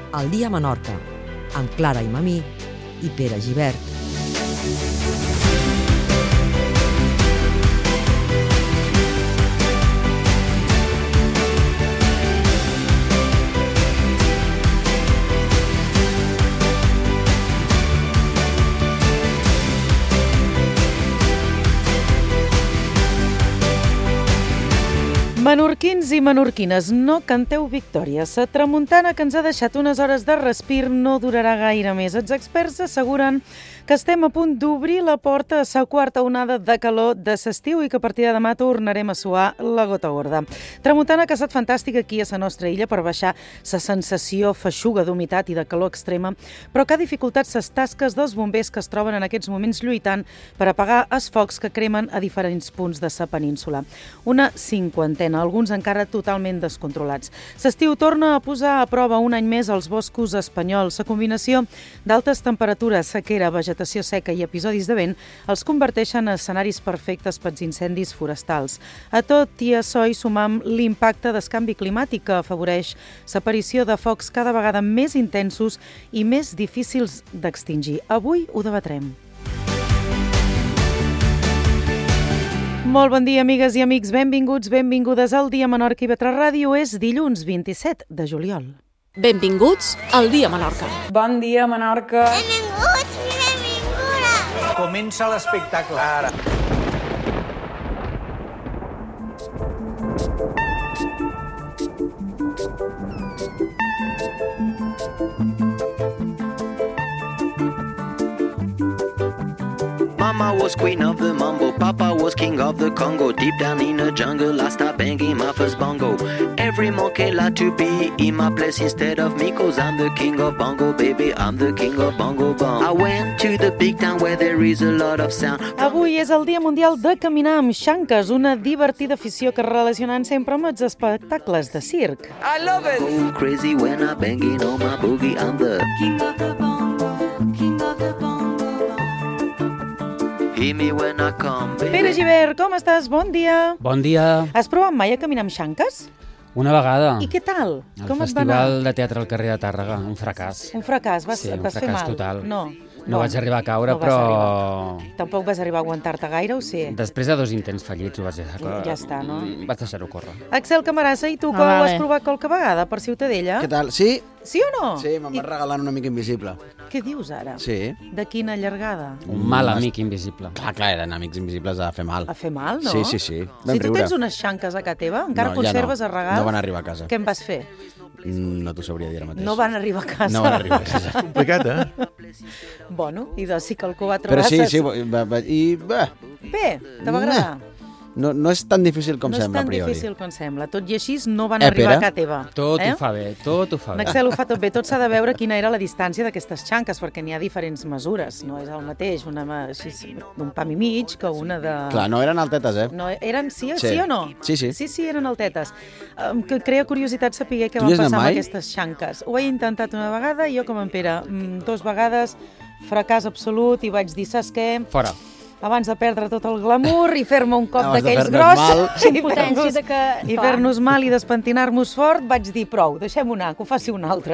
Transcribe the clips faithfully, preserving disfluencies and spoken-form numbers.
El dia a Menorca, amb Clara Imamí i Pere Gibert. Menorquins i menorquines, no canteu victòries. La tramuntana que ens ha deixat unes hores de respir no durarà gaire més. Els experts asseguren que estem a punt d'obrir la porta a la quarta onada de calor de l'estiu i que a partir de demà tornarem a suar la gota gorda. Tramuntana que ha estat fantàstica aquí a la nostra illa per baixar la sensació feixuga d'humitat i de calor extrema, però que ha dificultat les tasques dels bombers que es troben en aquests moments lluitant per apagar els focs que cremen a diferents punts de la península. Una cinquantena, alguns encara totalment descontrolats. L'estiu torna a posar a prova un any més els boscos espanyols. La combinació d'altes temperatures, sequera, vegetació seca i episodis de vent els converteixen en escenaris perfectes pels incendis forestals. A tot i això hi sumam l'impacte del canvi climàtic que afavoreix l'aparició de focs cada vegada més intensos i més difícils d'extingir. Avui ho debatrem. Molt bon dia, amigues i amics. Benvinguts, benvingudes al Dia Menorca i Vetre Ràdio. És dilluns vint-i-set de juliol. Benvinguts al Dia Menorca. Bon dia, Menorca. Benvinguts i benvingudes. Comença l'espectacle ara. Mama was queen of the mambo, Papa was king of the Congo. Deep down in the jungle, I start banging my first bongo. Every monkey like to be in my place instead of me, cause I'm the king of bongo, baby, I'm the king of bongo bong. I went to the big town where there is a lot of sound. Avui és el Dia Mundial de Caminar amb xanques, una divertida afició que relacionant sempre amb els espectacles de circ. I love it. Go crazy when I banging on my boogie, I'm the king of the bongo, king of the bongo. Hear me when I come, baby. Pere Gibert, com estàs? Bon dia. Bon dia. Has provat mai a caminar amb xanques? Una vegada. I què tal? El Com et va anar? Festival de Teatre al carrer de Tàrrega, un fracàs. Un fracàs, vas, Sí, et un vas fer fracàs mal? total. No. No Bon. vaig arribar a caure, No vas però arribar. Tampoc vas arribar a aguantar-te gaire, o sí? després de dos intents fallits ho vaig deixar. Ja està, no? Vaig deixar-ho córrer. Axel Camarasa, i tu, que Ah, ho has vale. provat qualque vegada per Ciutadella? Què tal? Sí? Sí o no? Sí, me'n I va regalant una mica invisible. què dius ara? Sí. De quina llargada? Un mal amic invisible. Clar, clar, eren amics invisibles a fer mal. A fer mal, no? Sí, sí, sí. Vam Si tu riure. tens unes xanques a casa teva, encara No, ja conserves no. a regal... No van arribar a casa. Què en vas fer? Mm, No t'ho sabria dir ara mateix. No van arribar a casa. No van arribar a casa. Complicat, eh? Bueno, i de sí que algú va trobar... Però sí, ses- sí, va, va, i bé, Bé, te va agradar? no, no és tan difícil com no sembla és a tan priori. difícil com sembla. Tot i així no van Eh, arribar Pere? a casa teva. Tot eh? ho fa bé, tot ho fa bé. L'Axel ho fa tot bé. Tot s'ha de veure quina era la distància d'aquestes xanques, perquè n'hi ha diferents mesures. No és el mateix una mà així d'un pam i mig que una de... Clar, no eren altetes, eh? No, eren sí, sí, Sí. o no? Sí, sí. Sí, sí, eren altetes. Um, que crea curiositat saber què Tu va hi has anat passar amb mai? aquestes xanques. Ho he intentat una vegada, jo com en Pere, mm, dos vegades, fracàs absolut, i vaig dir, saps què? Fora. Abans de perdre tot el glamour i fer-me un cop Abans de d'aquells fer-nos gros mal. i Potència fer-nos de que- i clar. fer-nos mal i despentinar-nos fort, vaig dir prou, deixem-ho anar, que ho faci un altre.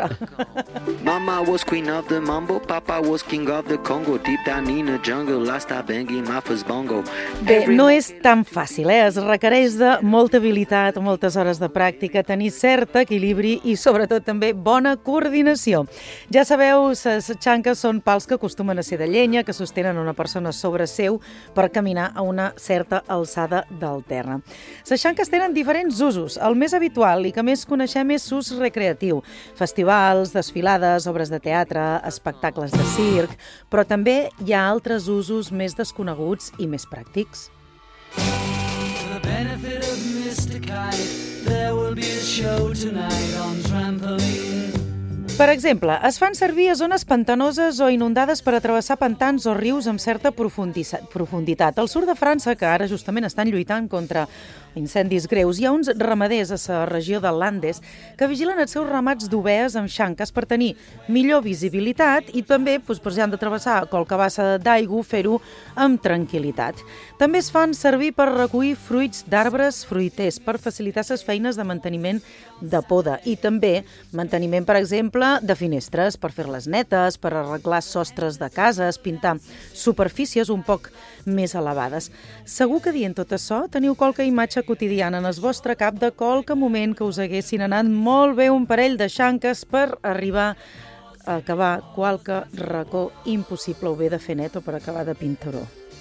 Mama was queen of the mambo, Papa was king of the Congo. Deep down in the jungle, I start banging my first bongo. Bé, Every no és tan fàcil, eh? Es requereix de molta habilitat, moltes hores de pràctica, tenir cert equilibri i sobretot també bona coordinació. Ja sabeu, les xanques són pals que acostumen a ser de llenya, que sostenen una persona sobre seu per caminar a una certa alçada del terra. Les xanques tenen diferents usos. El més habitual i que més coneixem és l'ús recreatiu. Festivals, desfilades, obres de teatre, espectacles de circ, però també hi ha altres usos més desconeguts i més pràctics. For the benefit of Mister Kite, there will be a show tonight on trampoline. Per exemple, es fan servir a zones pantanoses o inundades per a travessar pantans o rius amb certa profunditat. Al sud de França, que ara justament estan lluitant contra incendis greus, hi ha uns ramaders a la regió de Landes que vigilen els seus ramats d'ovelles amb xanques per tenir millor visibilitat i també, doncs, per si han de travessar qualque bassa d'aigua, fer-ho amb tranquil·litat. També es fan servir per recollir fruits d'arbres fruiters per facilitar les feines de manteniment de poda i també manteniment, per exemple, exemple, de finestres, per fer-les netes, per arreglar sostres de cases, pintar superfícies un poc més elevades. Segur que dient tot això teniu qualque imatge quotidiana en el vostre cap de qualque moment que us haguessin anat molt bé un parell de xanques per arribar a acabar qualque racó impossible o bé de fer net o per acabar de pintaró.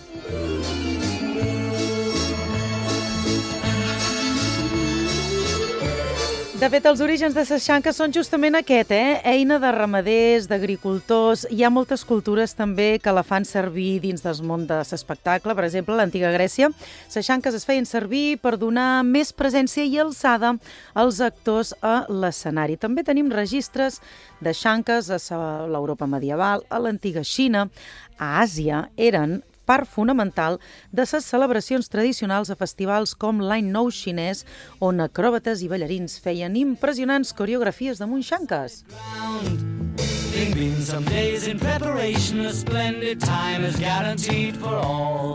De fet, els orígens de les xanques són justament aquest, eh? Eina de ramaders, d'agricultors. Hi ha moltes cultures també que la fan servir dins del món de l'espectacle. Per exemple, a l'antiga Grècia, les xanques es feien servir per donar més presència i alçada als actors a l'escenari. També tenim registres de xanques a l'Europa medieval, a l'antiga Xina, a Àsia. Eren part fonamental de les celebracions tradicionals a festivals com l'Any Nou xinès, on acròbates i ballarins feien impressionants coreografies damunt xanques. Been been some days in preparation, a splendid time is guaranteed for all.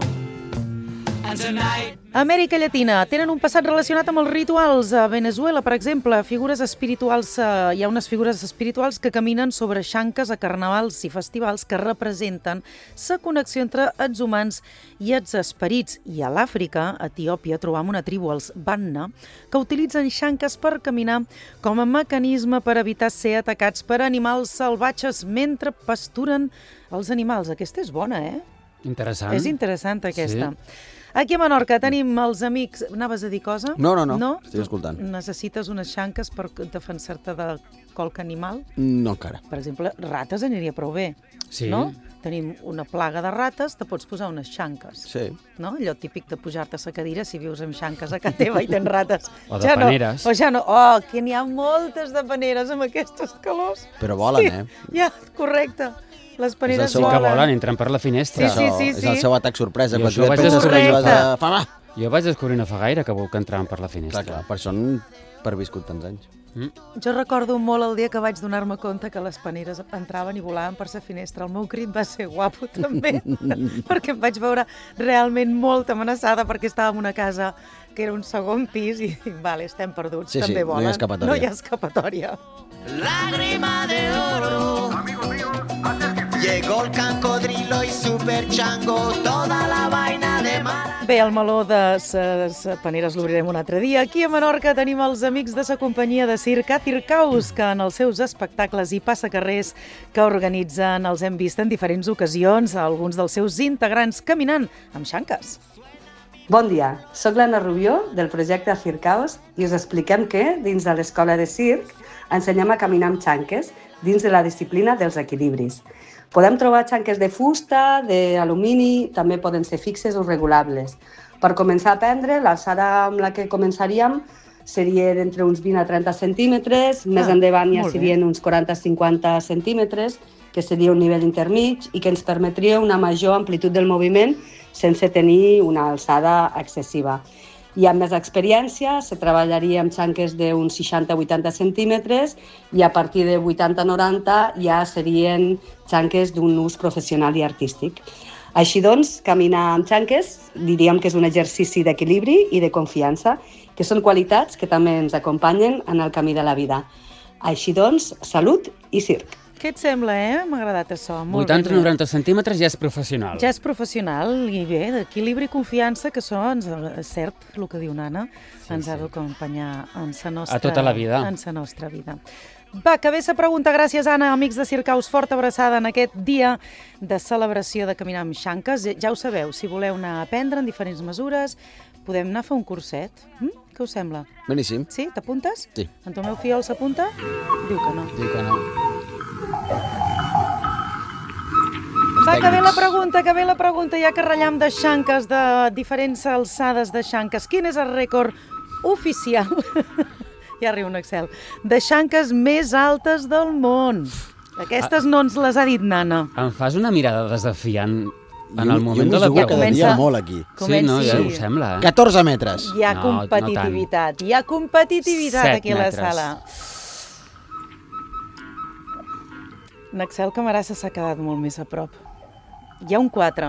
And tonight Amèrica Llatina tenen un passat relacionat amb els rituals. A Venezuela, per exemple, figures espirituals, eh, hi ha unes figures espirituals que caminen sobre xanques a carnavals i festivals que representen la connexió entre els humans i els esperits. I a l'Àfrica, a Etiòpia, trobam una tribu, els Banna, que utilitzen xanques per caminar com a mecanisme per evitar ser atacats per animals salvatges mentre pasturen els animals. Aquesta és bona, eh? Interessant. És interessant, aquesta. Sí. Aquí a Menorca tenim els amics... Anaves a dir cosa? No, no, no, no? estic escoltant. Necessites unes xanques per defensar-te de qualque animal? No encara. Per exemple, rates aniria prou bé, sí. No? Tenim una plaga de rates, te pots posar unes xanques. Sí. No? Allò típic de pujar-te a la cadira si vius amb xanques a casa teva i tens rates. O de ja paneres. No. O ja no. Oh, que n'hi ha moltes de paneres amb aquestes calors. Però volen, sí. eh? Ja, correcte. Les paneres sí que volen, entren per la finestra. Sí, sí, sí, sí. És el seu atac sorpresa. Jo, quan vaig descobrir... a... jo vaig descobrir no fa gaire que, que entraven per la finestra. Clar, clar, per això han perviscut tants anys. Mm. Jo recordo molt el dia que vaig donar-me compte que les paneres entraven i volaven per la finestra. El meu crit va ser guapo, també, perquè em vaig veure realment molt amenaçada perquè estava en una casa que era un segon pis i dic, vale, estem perduts, sí, també sí, volen. No hi ha escapatòria. No hi ha escapatòria. Lágrima de oro, amigo mío, llegó el cocodrilo y super chango, toda la vaina de mala. Bé, el meló de les paneres l'obrirem un altre dia. Aquí a Menorca tenim els amics de la companyia de circ Circaus, que en els seus espectacles i passacarrers que organitzen els hem vist en diferents ocasions, alguns dels seus integrants caminant amb xanques. Bon dia, soc l'Anna Rubió del projecte Circaus i us expliquem que, dins de l'escola de circ, ensenyem a caminar amb xanques dins de la disciplina dels equilibris. Podem trobar xanques de fusta, d'alumini, també poden ser fixes o regulables. Per començar a aprendre, l'alçada amb la que començaríem seria d'entre uns vint a trenta centímetres, ah, més endavant ja serien uns quaranta a cinquanta centímetres, que seria un nivell intermig i que ens permetria una major amplitud del moviment sense tenir una alçada excessiva. I amb més experiència se treballaria amb xanques d'uns seixanta a vuitanta centímetres i a partir de vuitanta a noranta ja serien xanques d'un ús professional i artístic. Així doncs, caminar amb xanques diríem que és un exercici d'equilibri i de confiança, que són qualitats que també ens acompanyen en el camí de la vida. Així doncs, salut i circ. Què et sembla, eh? M'ha agradat això. vuitanta a noranta centímetres ja és professional. Ja és professional i bé, d'equilibri i confiança, que això ens, és cert, el que diu Nana, sí, ens sí. ha d'acompanyar en la nostra, a tota la vida. En la nostra vida. Va, que bé la pregunta. Gràcies, Anna. Amics de Circaus, forta abraçada en aquest dia de celebració de caminar amb xanques. Ja ho sabeu, si voleu anar a aprendre en diferents mesures, podem anar a fer un curset. Hm? Què us sembla? Beníssim. Sí? T'apuntes? Sí. En Tomeu Fiol s'apunta? Diu que no. Diu que no. Va, que ve la pregunta, que ve la pregunta, ja que ratllam de xanques, de diferents alçades de xanques. Quin és el rècord oficial, ja riu un Excel, de xanques més altes del món? Aquestes no ens les ha dit Nana. Em fas una mirada desafiant en el moment jo de la pregunta. Jo m'ho jugo cada dia molt aquí. Sí, no, ja ho sembla. Eh? catorze metres. Hi ha no, competitivitat, no hi ha competitivitat aquí a la sala. N'Axel Camarasa s'ha quedat molt més a prop. Hi ha un quatre.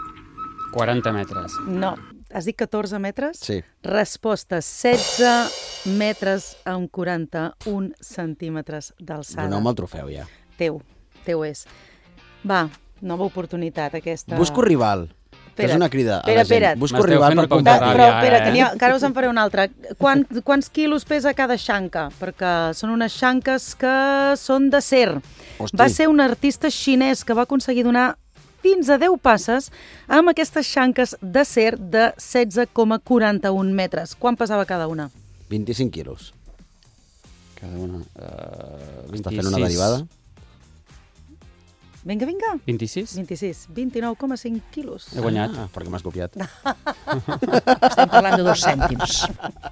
quaranta metres. No. Has dit catorze metres? Sí. Resposta setze metres amb quaranta-un centímetres d'alçada. Doneu-me el trofeu, ja. Teu, teu és. Va, nova oportunitat aquesta. Busco rival. Que és una crida a espera, la gent. espera. Busco rival per competir. Però, espera, que, ha, que ara us en faré una altra. Quan, quants quilos pesa cada xanca? Perquè són unes xanques que són d'acer. Va ser un artista xinès que va aconseguir donar fins a deu passes amb aquestes xanques d'acer de setze coma quaranta-un metres. Quan pesava cada una? vint-i-cinc quilos. Cada una... Uh, Està fent una derivada? Vinga, vinga. vint-i-sis? vint-i-sis. vint-i-nou coma cinc quilos. He guanyat. Ah, perquè m'has copiat. Estem parlant de dos cèntims.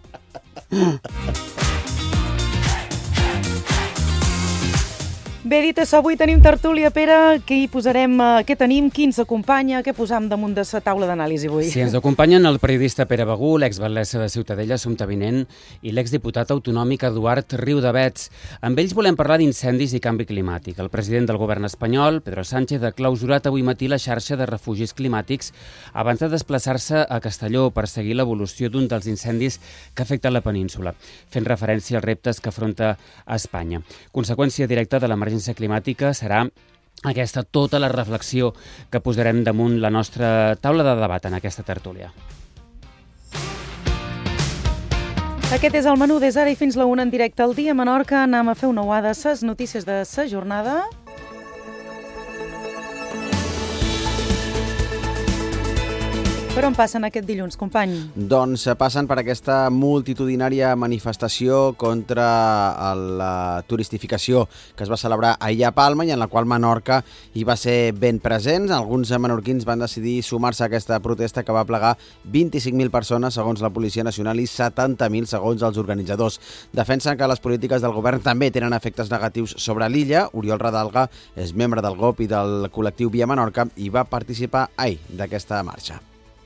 Bé, dit això, avui tenim tertúlia, Pere, que hi posarem, uh, què tenim, qui ens acompanya, què posam damunt de la taula d'anàlisi avui? Sí, ens acompanyen el periodista Pere Begú, l'ex-batllessa de Ciutadella, Assumpta Vinent, i l'exdiputat autonòmic Eduard Riudavets. Amb ells volem parlar d'incendis i canvi climàtic. El president del govern espanyol, Pedro Sánchez, ha clausurat avui matí la xarxa de refugis climàtics abans de desplaçar-se a Castelló per seguir l'evolució d'un dels incendis que afecta la península, fent referència als reptes que afronta Espanya. Conseqüència directa de l'emergència climàtica serà aquesta tota la reflexió que posarem damunt la nostra taula de debat en aquesta tertúlia. Aquest és el menú des d'ara i fins la una en directe al dia a Menorca. Anem a fer una uada a les notícies de la jornada. Per on passen aquest dilluns, company? Doncs passen per aquesta multitudinària manifestació contra la turistificació que es va celebrar ahir a Palma i en la qual Menorca hi va ser ben present. Alguns menorquins van decidir sumar-se a aquesta protesta que va plegar vint-i-cinc mil persones segons la Policia Nacional i setanta mil segons els organitzadors. Defensen que les polítiques del govern també tenen efectes negatius sobre l'illa. Oriol Radalga és membre del G O P i del col·lectiu Via Menorca i va participar ahir d'aquesta marxa.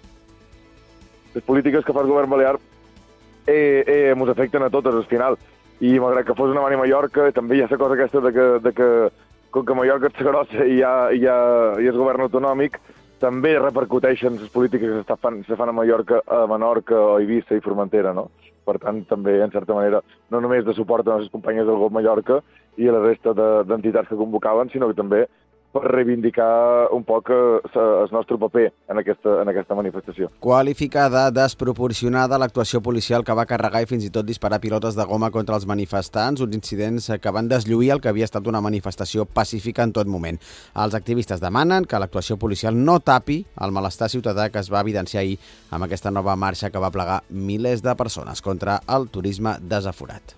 Les polítiques que fa el govern balear eh, eh, ens afecten a totes al final. I malgrat que fos una mani a Mallorca, també hi ha la cosa aquesta de que, de que com que Mallorca és grossa i, hi ha, hi ha, hi és govern autonòmic, també repercuteixen les polítiques que se fan, se fan a Mallorca, a Menorca, o Eivissa i Formentera, no? Per tant, també, en certa manera, no només de suport a les companyes del G O P Mallorca i a la resta d'entitats que convocaven, sinó que també per reivindicar un poc el nostre paper en aquesta, en aquesta manifestació. Qualificada desproporcionada l'actuació policial que va carregar i fins i tot disparar pilotes de goma contra els manifestants, uns incidents que van deslluir el que havia estat una manifestació pacífica en tot moment. Els activistes demanen que l'actuació policial no tapi el malestar ciutadà que es va evidenciar ahir amb aquesta nova marxa que va plegar milers de persones contra el turisme desaforat.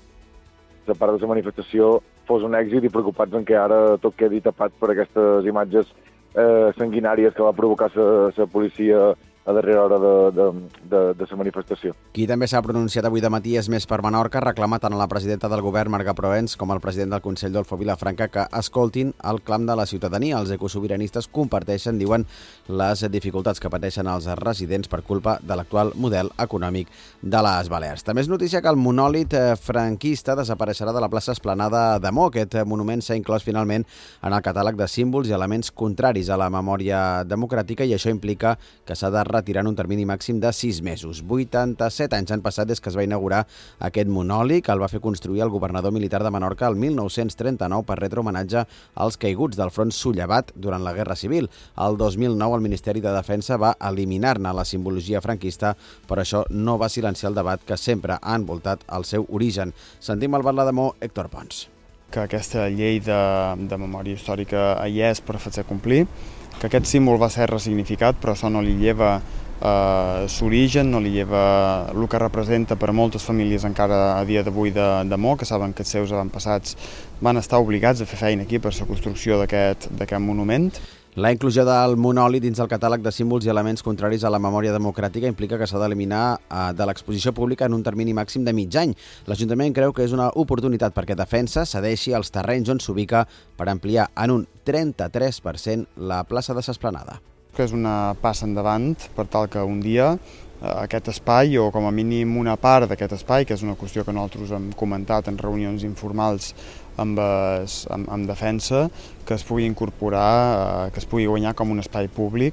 A part de la manifestació fos un èxit i preocupats en què ara tot quedi tapat per aquestes imatges eh, sanguinàries que va provocar la policia a darrera hora de, de, de, de la manifestació. Qui també s'ha pronunciat avui de matí és Més per Menorca, reclama tant a la presidenta del govern, Marga Proens, com al president del Consell d'Olfo Vilafranca que escoltin el clam de la ciutadania. Els ecosobiranistes comparteixen, diuen, les dificultats que pateixen els residents per culpa de l'actual model econòmic de les Balears. També és notícia que el monòlit franquista desapareixerà de la plaça Esplanada de Mo. Aquest monument s'ha inclòs finalment en el catàleg de símbols i elements contraris a la memòria democràtica i això implica que s'ha de retirar en un termini màxim de sis mesos. vuitanta-set anys han passat des que es va inaugurar aquest monòlit, que el va fer construir el governador militar de Menorca el mil nou-cents trenta-nou per retre homenatge als caiguts del front sollevat durant la Guerra Civil. El dos mil nou el Ministeri de Defensa va eliminar-ne la simbologia franquista, però això no va silenciar el debat que sempre ha envoltat el seu origen. Sentim el batlle de Mo, Héctor Pons. Que aquesta llei de, de memòria històrica hi és per fer-se complir, que aquest símbol va ser ressignificat, però això no li lleva eh, l'origen, no li lleva el que representa per a moltes famílies encara a dia d'avui de, de Mo, que saben que els seus avantpassats van estar obligats a fer feina aquí per la construcció d'aquest monument. La inclusió del monòlit dins el catàleg de símbols i elements contraris a la memòria democràtica implica que s'ha d'eliminar de l'exposició pública en un termini màxim de mig any. L'Ajuntament creu que és una oportunitat perquè Defensa cedeixi els terrenys on s'ubica per ampliar en un trenta-tres per cent la plaça de l'Esplanada. Que és una passa endavant per tal que un dia aquest espai, o com a mínim una part d'aquest espai, que és una qüestió que nosaltres hem comentat en reunions informals amb, es, amb, amb Defensa, que es pugui incorporar, que es pugui guanyar com un espai públic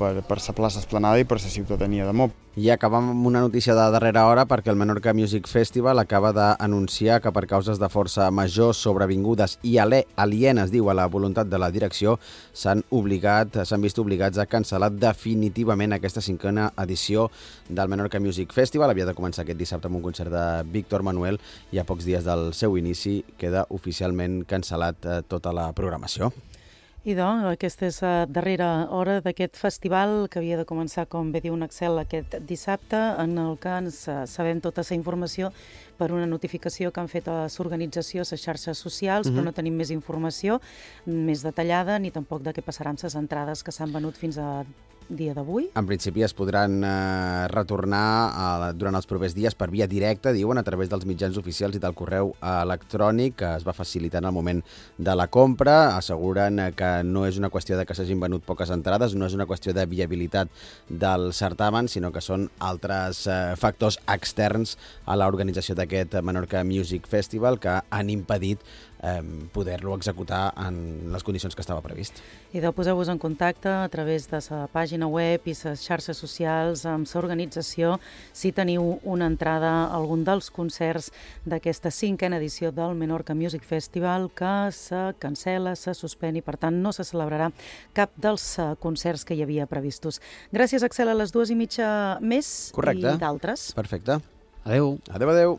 per, per la plaça Esplanada i per la ciutadania de Mo. I acabam amb una notícia de darrera hora perquè el Menorca Music Festival acaba d'anunciar que per causes de força major sobrevingudes i alienes, diu, a la voluntat de la direcció, s'han obligat, s'han vist obligats a cancel·lar definitivament aquesta cinquena edició del Menorca Music Festival. Havia de començar aquest dissabte amb un concert de Víctor Manuel i a pocs dies del seu inici queda oficialment cancel·lat eh, tota la programació. I doncs, aquesta és la darrera hora d'aquest festival que havia de començar, com bé diu un Excel, aquest dissabte, en el que ens sabem tota la informació per una notificació que han fet a l'organització, a les xarxes socials, mm-hmm. però no tenim més informació més detallada ni tampoc de què passarà amb les entrades que s'han venut fins a dia d'avui. En principi es podran eh, retornar a, durant els propers dies per via directa, diuen, a través dels mitjans oficials i del correu electrònic que es va facilitar en el moment de la compra. Asseguren que no és una qüestió de que s'hagin venut poques entrades, no és una qüestió de viabilitat del certamen, sinó que són altres eh, factors externs a l'organització d'aquest Menorca Music Festival que han impedit eh, poder-lo executar en les condicions que estava previst. I de poseu-vos en contacte a través de la pàgina web i les xarxes socials amb l'organització si teniu una entrada a algun dels concerts d'aquesta cinquena edició del Menorca Music Festival que se cancel·la, se suspèn i per tant no se celebrarà cap dels concerts que hi havia previstos. Gràcies, Axel, a les dues i mitja més. Correcte. I d'altres. Perfecte. Adéu. Adéu, adéu.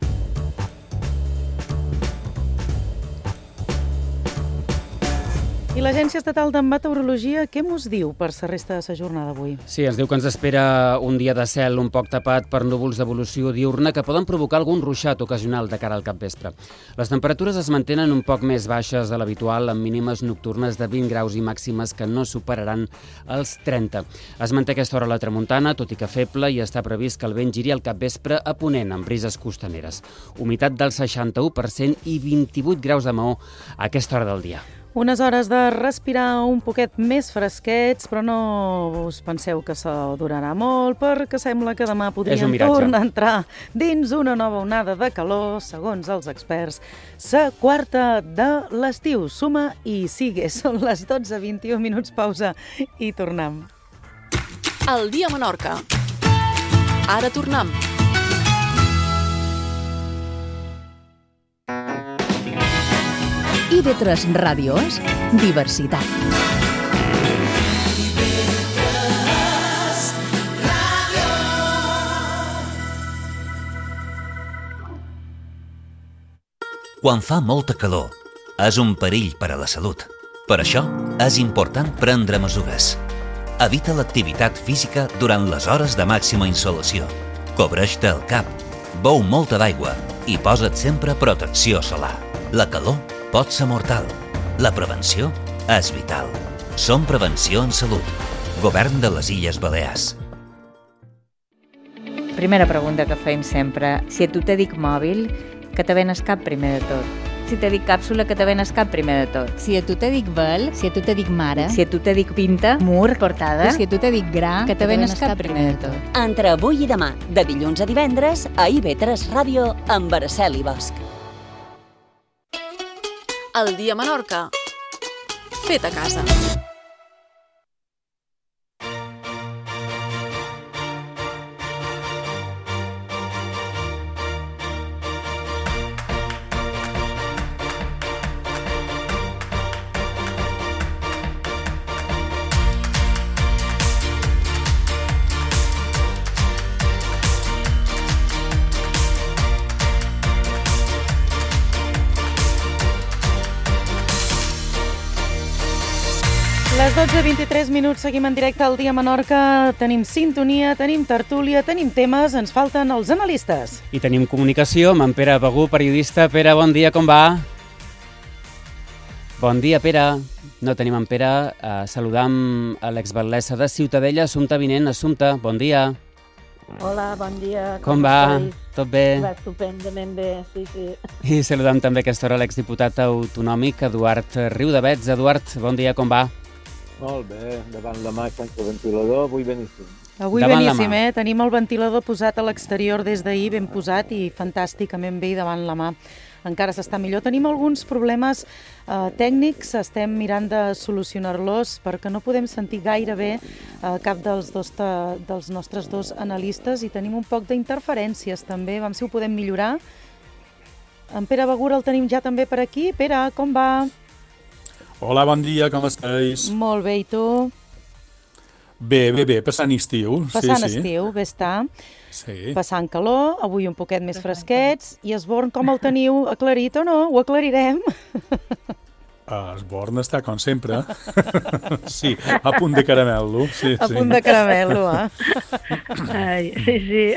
I l'Agència Estatal de Meteorologia, què mos diu per la resta de la jornada d'avui? Sí, ens diu que ens espera un dia de cel un poc tapat per núvols d'evolució diurna que poden provocar algun ruixat ocasional de cara al capvespre. Les temperatures es mantenen un poc més baixes de l'habitual, amb mínimes nocturnes de vint graus i màximes que no superaran els trenta. Es manté aquesta hora la tramuntana, tot i que feble, i està previst que el vent giri al capvespre a ponent amb brises costaneres. Humitat del seixanta-u per cent i vint-i-vuit graus de Maó a aquesta hora del dia. Unes hores de respirar un poquet més fresquets, però no us penseu que això durarà molt, perquè sembla que demà podríem tornar a entrar dins una nova onada de calor, segons els experts. La quarta de l'estiu. Suma i sigue. Són les dotze vint-i-u minuts, pausa i tornem. El dia a Menorca. Ara tornem. I ve tres Ràdio és diversitat. Quan fa molta calor, és un perill per a la salut. Per això, és important prendre mesures. Evita l'activitat física durant les hores de màxima insolació. Cobreix-te el cap, beu molta d'aigua i posa't sempre protecció solar. La calor pot ser mortal. La prevenció és vital. Som Prevenció en Salut. Govern de les Illes Balears. Primera pregunta que feim sempre. Si a tu te dic mòbil, que te ven el cap primer de tot. Si te dic càpsula, que te ven el cap primer de tot. Si a tu te dic vel, si a tu te dic mare. Si a tu te dic pinta, mur, portada. Si a tu te dic gra, que te ven el cap primer de tot. Entre avui i demà, de dilluns a divendres, a I V tres Ràdio, amb Araceli Bosch. El dia a Menorca. Fet a casa. Les dotze vint-i-tres minuts, seguim en directe al Dia a Menorca. Tenim sintonia, tenim tertúlia, tenim temes, ens falten els analistes. I tenim comunicació amb en Pere Begú, periodista. Pere, bon dia, com va? Bon dia, Pere. No tenim en Pere. Uh, saludam a l'exbatlessa de Ciutadella, Assumpta Vinent. Assumpta, bon dia. Hola, bon dia. Com, com va? Estàs? Tot bé? Va estupendament bé, sí, sí. I saludam també a aquesta hora l'exdiputat autonòmic, Eduard Riudavets. Eduard, bon dia, com va? Molt bé, davant la mà sense ventilador, avui beníssim. Avui davant beníssim, eh? Tenim el ventilador posat a l'exterior des d'ahir, ben posat i fantàsticament bé i davant la mà. encara s'està millor. Tenim alguns problemes eh, tècnics, estem mirant de solucionar-los perquè no podem sentir gaire bé eh, cap dels, dos ta, dels nostres dos analistes i tenim un poc d'interferències també. Vam si ho podem millorar. En Pere Begur el tenim ja també per aquí. Pere, com va? Hola, bon dia, com estàs? Molt bé, i tu? Bé, bé, bé, passant estiu. Passant sí, sí. estiu, bé està. Sí. Passant calor, avui un poquet més fresquets. I Esborn, com el teniu? Aclarit o no? Ho aclarirem. Esborn està com sempre. Sí, a punt de caramel·lo. Sí, a sí. punt de caramel·lo, eh? Ai, sí,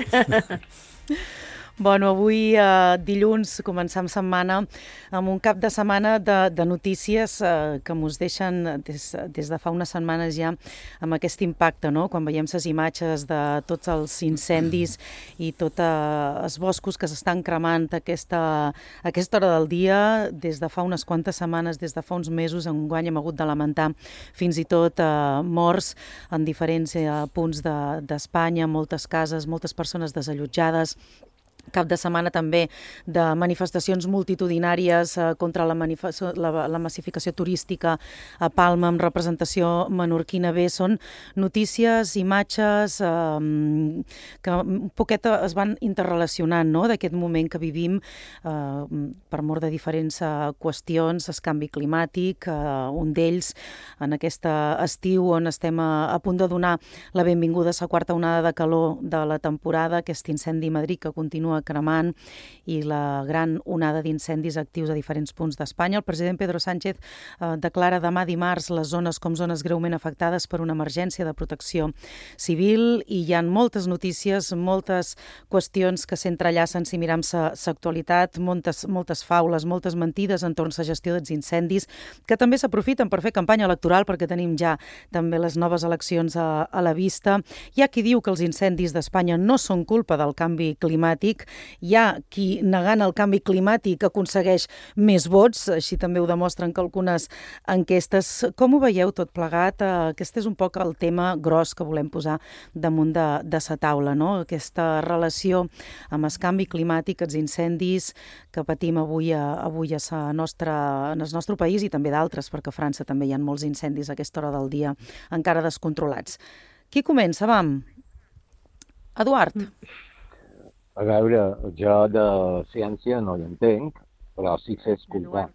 sí. Bueno, avui, eh, dilluns, començam setmana amb un cap de setmana de, de notícies eh, que ens deixen des, des de fa unes setmanes ja amb aquest impacte, no? Quan veiem les imatges de tots els incendis i tots eh, els boscos que s'estan cremant a aquesta, a aquesta hora del dia, des de fa unes quantes setmanes, des de fa uns mesos, enguany hem hagut de lamentar fins i tot eh, morts en diferents eh, punts d'Espanya, de, moltes cases, moltes persones desallotjades. Cap de setmana també de manifestacions multitudinàries eh, contra la, la, la massificació turística a Palma amb representació menorquina. Bé, són notícies, imatges eh, que un poquet es van interrelacionant, no?, d'aquest moment que vivim eh, per mort de diferents eh, qüestions, el canvi climàtic, eh, un d'ells en aquest estiu on estem a, a punt de donar la benvinguda a la quarta onada de calor de la temporada, aquest incendi a Madrid que continua cremant i la gran onada d'incendis actius a diferents punts d'Espanya. El president Pedro Sánchez eh, declara demà dimarts les zones com zones greument afectades per una emergència de protecció civil i hi ha moltes notícies, moltes qüestions que s'entrellacen si miram l'actualitat, moltes, moltes faules, moltes mentides entorn a la gestió dels incendis que també s'aprofiten per fer campanya electoral perquè tenim ja també les noves eleccions a, a la vista. Hi ha qui diu que els incendis d'Espanya no són culpa del canvi climàtic. Hi ha qui, negant el canvi climàtic, aconsegueix més vots, així també ho demostren que algunes enquestes. Com ho veieu tot plegat? Aquest és un poc el tema gros que volem posar damunt de, de sa taula, no? Aquesta relació amb el canvi climàtic, els incendis que patim avui, a, avui a sa nostra, en el nostre país i també d'altres, perquè a França també hi ha molts incendis a aquesta hora del dia encara descontrolats. Qui comença? Vam. Eduard. A veure, jo de ciència no hi entenc, però sí sé escoltar.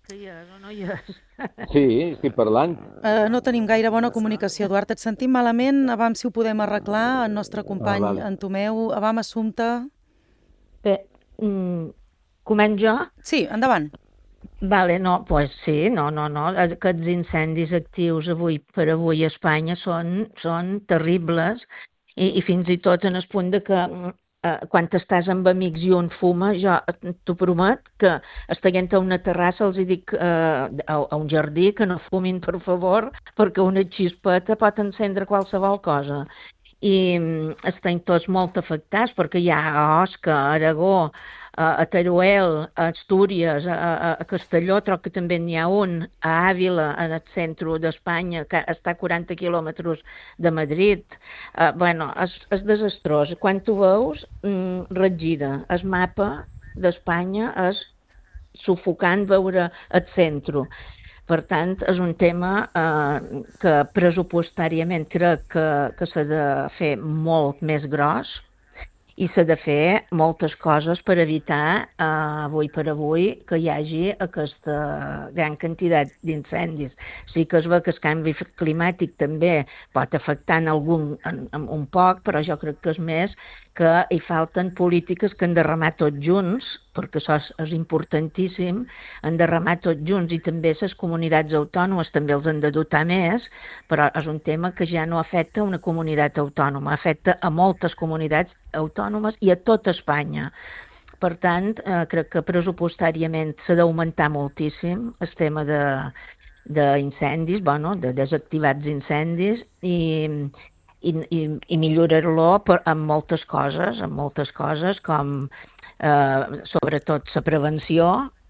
Sí, estic parlant. Uh, no tenim gaire bona comunicació, Eduard. Et sentim malament. Avam si ho podem arreglar. El nostre company, ah, vale. En Tomeu. Avam, Assumpte. Bé, mm, començ jo? Sí, endavant. Vale, no, pues sí, no, no, no. Aquests incendis actius avui per avui a Espanya són, són terribles i, i fins i tot en el punt de que Uh, quan estàs amb amics i un fuma, jo t'ho promet que estaient a una terrassa els hi dic uh, a, a un jardí que no fumin, per favor, perquè una xispeta pot encendre qualsevol cosa. I um, estem tots molt afectats perquè hi ha a Osca, a Aragó, a Teruel, a Astúries, a, a Castelló, troc que també n'hi ha un, a Àvila, en el centre d'Espanya, que està a quaranta quilòmetres de Madrid. Uh, bueno, és, és desastrós. Quan tu veus, mm, regida. El mapa d'Espanya és sufocant veure el centre. Per tant, és un tema eh, que pressupostàriament crec que, que s'ha de fer molt més gros i s'ha de fer moltes coses per evitar, eh, avui per avui, que hi hagi aquesta gran quantitat d'incendis. Sí que es veu que el canvi climàtic també pot afectar en algun, en, en un poc, però jo crec que és més que hi falten polítiques que han de remar tots junts, perquè això és, és importantíssim, han de remar tots junts i també les comunitats autònomes també els han de dotar més, però és un tema que ja no afecta una comunitat autònoma, afecta a moltes comunitats autònomes i a tota Espanya. Per tant, eh, crec que pressupostàriament s'ha d'augmentar moltíssim el tema de, d'incendis, bueno, de desactivats incendis i i, i, i millorar-lo amb moltes coses, amb moltes coses com eh, sobretot la prevenció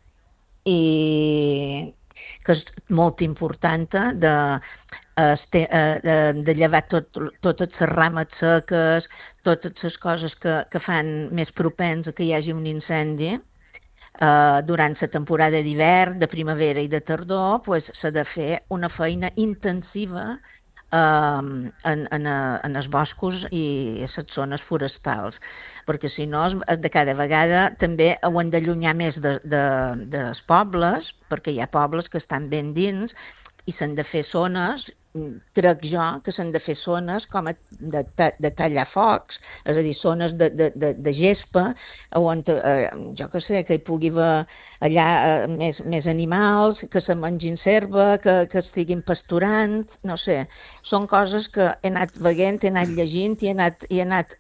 i que és molt important de, de, de, de llevar tot, totes les rames seques, totes les coses que, que fan més propens a que hi hagi un incendi. eh, durant la temporada d'hivern, de primavera i de tardor, pues, s'ha de fer una feina intensiva eh, en, en, en els boscos i les zones forestals, perquè si no, de cada vegada també ho han d'allunyar més de, de, dels pobles, perquè hi ha pobles que estan ben dins i s'han de fer zones, crec jo, que s'han de fer zones com a de, de tallar focs, és a dir, zones de, de, de, de gespa, on, eh, jo que sé, que hi pugui haver allà eh, més, més animals, que se mengin serva, que, que estiguin pasturant, no sé. Són coses que he anat veient, he anat llegint i he anat, he anat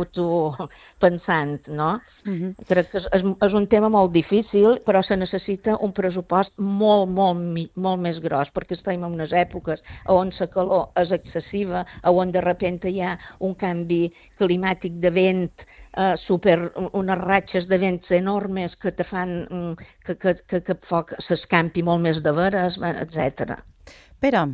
autopensant, no? Uh-huh. Crec que és, és un tema molt difícil, però se necessita un pressupost molt, molt, molt més gros, perquè estem en unes èpoques on la calor és excessiva, on de repente hi ha un canvi climàtic de vent, eh, super, unes ratxes de vents enormes que te fan que, que, que, que foc s'escampi molt més de veres, etcètera. Pere.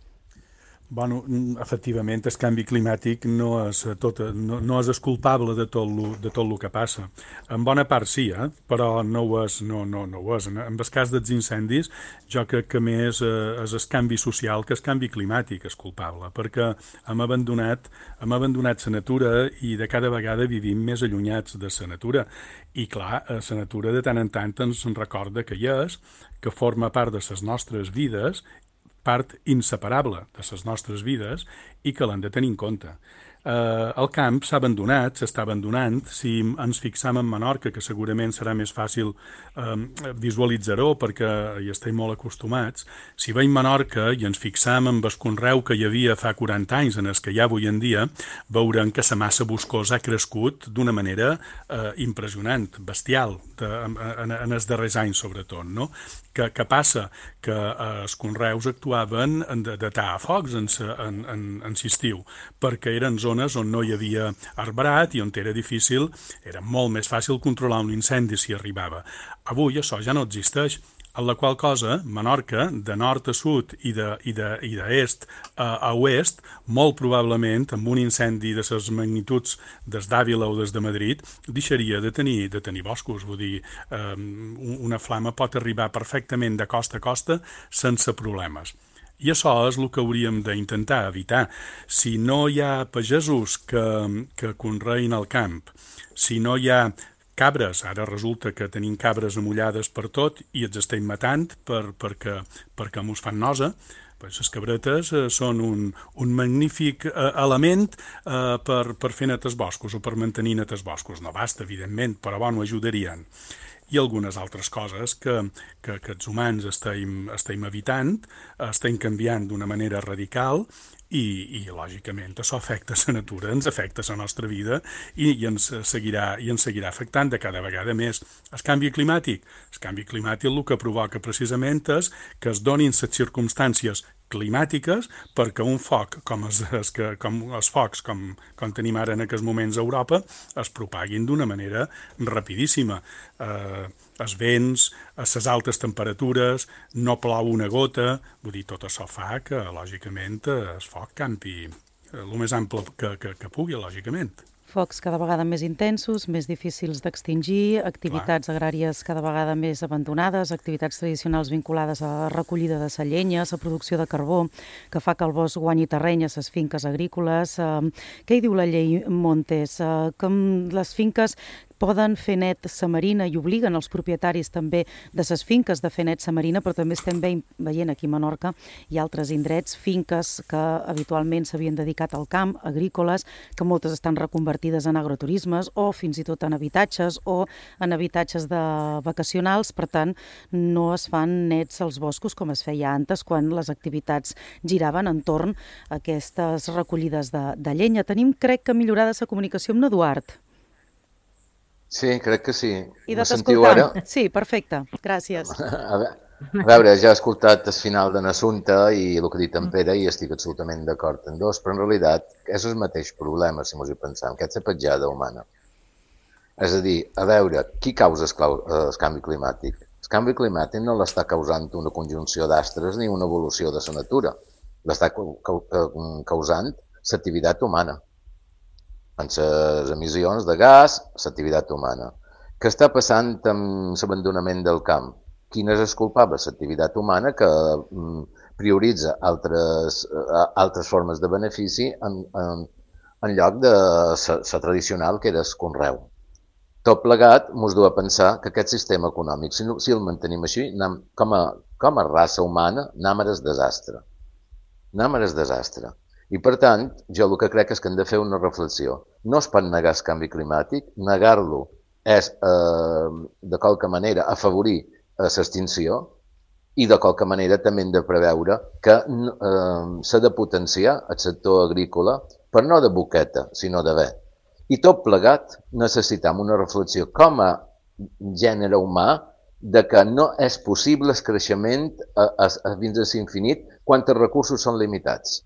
Bueno, efectivament, el canvi climàtic no és, tot, no, no és el culpable de tot lo, de tot el que passa. En bona part sí, eh? Però no ho és. No, no, no ho és. En el cas dels incendis, jo crec que més eh, és el canvi social que el canvi climàtic és culpable, perquè hem abandonat, hem abandonat la natura i de cada vegada vivim més allunyats de la natura. I clar, la natura de tant en tant ens recorda que hi és, que forma part de les nostres vides, part inseparable de les nostres vides i que l'hem de tenir en compte. Eh, el camp s'ha abandonat, s'està abandonant. Si ens fixam en Menorca, que segurament serà més fàcil eh, visualitzar-ho perquè hi estem molt acostumats, si veiem Menorca i ens fixam en el conreu que hi havia fa quaranta anys en el que hi ha avui en dia, veurem que la massa boscosa ha crescut d'una manera eh, impressionant, bestial, de, en, en els darrers anys sobretot, no? Que, que passa que eh, els conreus actuaven de, de tallar focs en, en, en, en l'estiu, perquè eren zones on no hi havia arbrat i on era difícil, era molt més fàcil controlar un incendi si arribava. Avui això ja no existeix, en la qual cosa Menorca, de nord a sud i d'est a, a oest, molt probablement amb un incendi de les magnituds des d'Àvila o des de Madrid, deixaria de tenir, de tenir boscos. Vull dir, eh, una flama pot arribar perfectament de costa a costa sense problemes. I això és el que hauríem d'intentar evitar. Si no hi ha pagesos que, que conreïn el camp, si no hi ha cabres, ara resulta que tenim cabres amullades per tot i ens estem matant per, perquè, perquè mos fan nosa, pues les cabretes eh, són un, un magnífic eh, element eh, per, per fer net els boscos o per mantenir net els boscos. No basta, evidentment, però bueno, ajudarien. I algunes altres coses que, que, que els humans estem, estem evitant, estem canviant d'una manera radical i, i lògicament, això afecta la natura, ens afecta la nostra vida i, i, ens seguirà, i ens seguirà afectant de cada vegada més. El canvi climàtic, el canvi climàtic el que provoca precisament és que es donin les circumstàncies climàtiques perquè un foc com els, els, que, com els focs com, com tenim ara en aquests moments a Europa es propaguin d'una manera rapidíssima. Eh, els vents, les altes temperatures, no plou una gota, vull dir, tot això fa que, lògicament, el foc campi el més ample que, que, que pugui, lògicament. Focs cada vegada més intensos, més difícils d'extingir, activitats Clar. agràries cada vegada més abandonades, activitats tradicionals vinculades a la recollida de la llenya, a la producció de carbó, que fa que el bosc guanyi terreny a les finques agrícoles. Eh, què hi diu la llei Montes? Eh, que les finques poden fer net sa marina i obliguen els propietaris també de ses finques de fer net sa marina, però també estem veient aquí a Menorca i altres indrets, finques que habitualment s'havien dedicat al camp, agrícoles, que moltes estan reconvertides en agroturismes o fins i tot en habitatges o en habitatges de vacacionals, per tant no es fan nets als boscos com es feia antes quan les activitats giraven entorn a aquestes recollides de, de llenya. Tenim, crec que, millorada la comunicació amb l'Eduard. Sí, crec que sí. I de t'escoltar? Sí, perfecte. Gràcies. A veure, ja he escoltat el final de l'assumpte i el que ha dit en Pere i estic absolutament d'acord en dos, però en realitat és el mateix problema, si mos hi pensam, que és la petjada humana. És a dir, a veure, qui causa el canvi climàtic? El canvi climàtic no l'està causant una conjunció d'astres ni una evolució de la natura. L'està causant l'activitat humana. En les emissions de gas, l'activitat humana. Què està passant amb l'abandonament del camp? Quina és el culpable? L'activitat humana que prioritza altres, altres formes de benefici en, en, en lloc de la tradicional, que era el conreu. Tot plegat ens du a pensar que aquest sistema econòmic, si, no, si el mantenim així, anem, com, a, com a raça humana, anem a el desastre. Anem a el desastre. I per tant, jo el que crec és que hem de fer una reflexió. No es pot negar el canvi climàtic, negar-lo és, eh, de qualque manera, afavorir l'extinció i de qualque manera també hem de preveure que eh, s'ha de potenciar el sector agrícola, però no de boqueta, sinó de bé. I tot plegat necessitem una reflexió com a gènere humà de que no és possible el creixement a, a, a fins a l'infinit quan els recursos són limitats.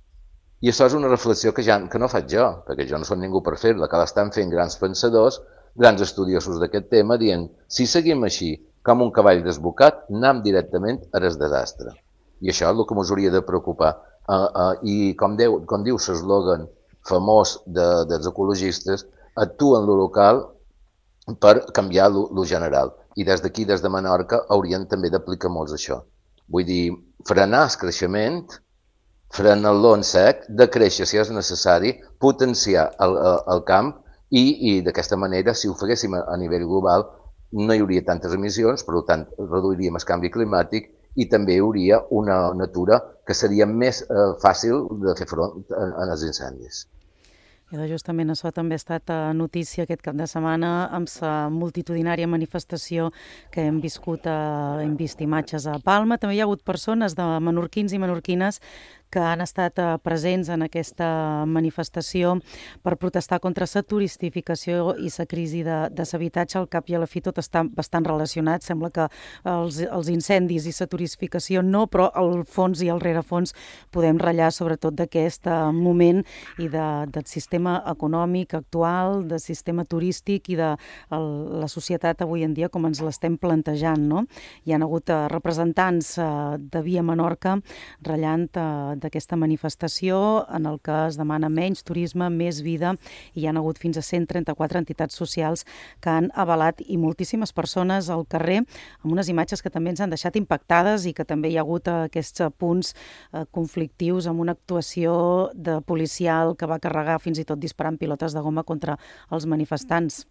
I això és una reflexió que, ja, que no faig jo, perquè jo no soc ningú per fer-la, que l'estan fent grans pensadors, grans estudiosos d'aquest tema, dient, si seguim així, com un cavall desbocat, anem directament a el desastre. I això és el que ens hauria de preocupar. Uh, uh, I com, deu, com diu l'eslògan famós de, dels ecologistes, actuen lo local per canviar lo, lo general. I des d'aquí, des de Menorca, haurien també d'aplicar molts això. Vull dir, frenar el creixement, frenar-lo en sec, de créixer si és necessari, potenciar el, el, el camp i, i d'aquesta manera, si ho féssim a, a nivell global, no hi hauria tantes emissions, per tant, reduiríem el canvi climàtic i també hi hauria una natura que seria més eh, fàcil de fer front als incendis. I justament això també ha estat notícia aquest cap de setmana amb la multitudinària manifestació que hem viscut, a, hem vist imatges a Palma. També hi ha hagut persones de menorquins i menorquines que han estat presents en aquesta manifestació per protestar contra la turistificació i la crisi de, de l'habitatge. Al cap i a la fi tot està bastant relacionat. Sembla que els, els incendis i la turistificació no, però al fons i al rerefons podem ratllar sobretot d'aquest moment i de, del sistema econòmic actual, del sistema turístic i de el, la societat avui en dia com ens l'estem plantejant, no? Hi ha hagut representants de Via Menorca ratllant d'aquesta manifestació en el que es demana menys turisme, més vida, i hi ha hagut fins a cent trenta-quatre entitats socials que han avalat i moltíssimes persones al carrer amb unes imatges que també ens han deixat impactades i que també hi ha hagut aquests punts eh, conflictius amb una actuació de policial que va carregar fins i tot disparant pilotes de goma contra els manifestants.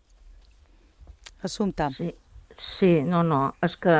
Assumpta. Sí, sí no, no, és que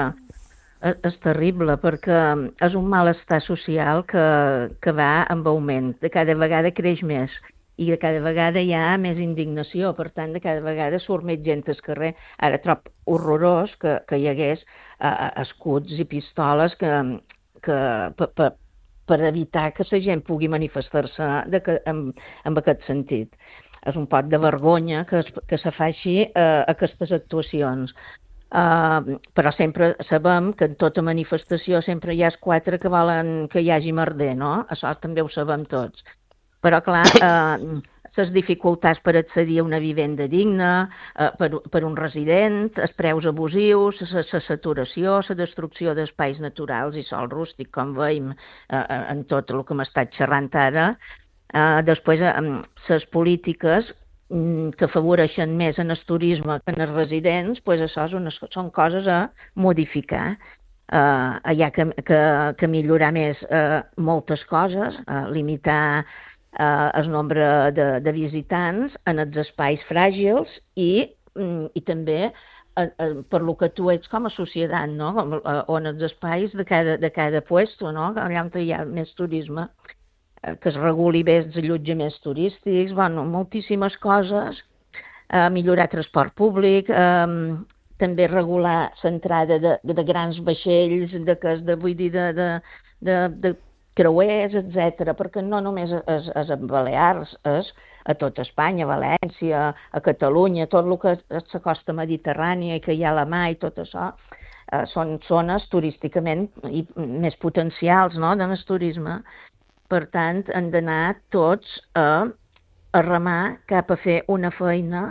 és terrible perquè és un malestar social que, que va en augment, de cada vegada creix més i de cada vegada hi ha més indignació, per tant de cada vegada surt més gent al carrer. Ara trob horrorós que, que hi hagués uh, escuts i pistoles que, que, per, per, per evitar que la gent pugui manifestar-se de que, en, en aquest sentit. És un pot de vergonya que, es, que se faci uh, aquestes actuacions. Uh, però sempre sabem que en tota manifestació sempre hi ha quatre que volen que hi hagi merder, no? Això també ho sabem tots. Però, clar, uh, les dificultats per accedir a una vivenda digna, uh, per, per un resident, els preus abusius, la saturació, la destrucció d'espais naturals i sol rústic, com veiem uh, en tot el que hem estat xerrant ara. Uh, després, uh, les polítiques que afavoreixen més en el turisme que en els residents, doncs això és una, són coses a modificar. Uh, hi ha que, que, que millorar més uh, moltes coses, uh, limitar uh, el nombre de, de visitants en els espais fràgils i, um, i també uh, uh, per lo que tu ets com a societat, no? uh, o en els espais de cada, de cada puesto, no? Allà on hi ha més turisme, que es reguli bé els allotjaments turístics, bueno, moltíssimes coses, eh, millorar transport públic, eh, també regular l'entrada de, de, de grans vaixells, de, de, vull dir, de, de, de, de creuers, etcètera, perquè no només és, és a Balears, és a tota Espanya, a València, a Catalunya, tot el que és la costa mediterrània i que hi ha la mar i tot això, eh, són zones turísticament i més potencials, no?, del turisme. Per tant, han d'anar tots a, a remar cap a fer una feina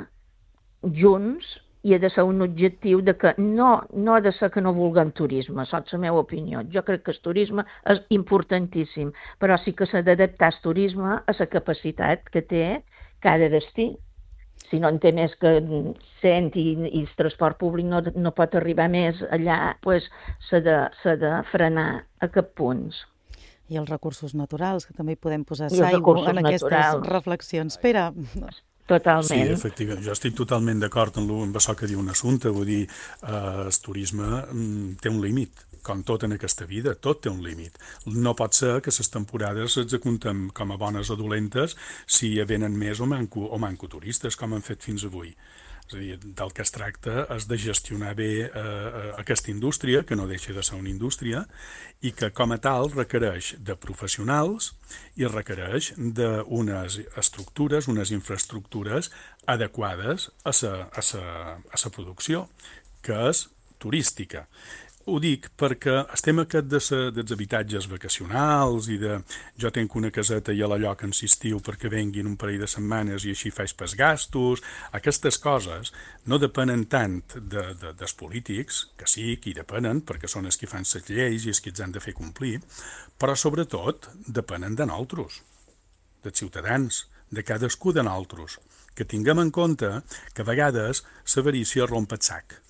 junts i ha de ser un objectiu de que no, no ha de ser que no vulguem turisme, això és la meva opinió. Jo crec que el turisme és importantíssim, però sí que s'ha d'adaptar el turisme a la capacitat que té cada destí. si no en té més que cent i, i el transport públic no, no pot arribar més allà, pues, s'ha de, s'ha de frenar a cap punt. I els recursos naturals, que també hi podem posar I els saigo recursos en aquestes naturals. reflexions. Pere, Totalment. Sí, efectivament. Jo estic totalment d'acord amb, lo- amb això que diu un assumpte. Vull dir, eh, el turisme mm, té un límit, com tot en aquesta vida, tot té un límit. No pot ser que les temporades executem com a bones o dolentes si venen més o manco, o manco turistes, com han fet fins avui. És a dir, del que es tracta és de gestionar bé eh, aquesta indústria, que no deixa de ser una indústria, i que com a tal requereix de professionals i requereix d'unes estructures, unes infraestructures adequades a sa, a sa, a sa producció, que és turística. Ho dic perquè estem aquest de sa, dels habitatges vacacionals i de jo tenc una caseta i a la lloc insistiu perquè venguin un parell de setmanes i així faig pas gastos. Aquestes coses no depenen tant de, de, dels polítics, que sí, que hi depenen, perquè són els que fan les lleis i els que els han de fer complir, però sobretot depenen de nosaltres, dels ciutadans, de cadascú de nosaltres, que tinguem en compte que a vegades l'avarícia rompe el sac.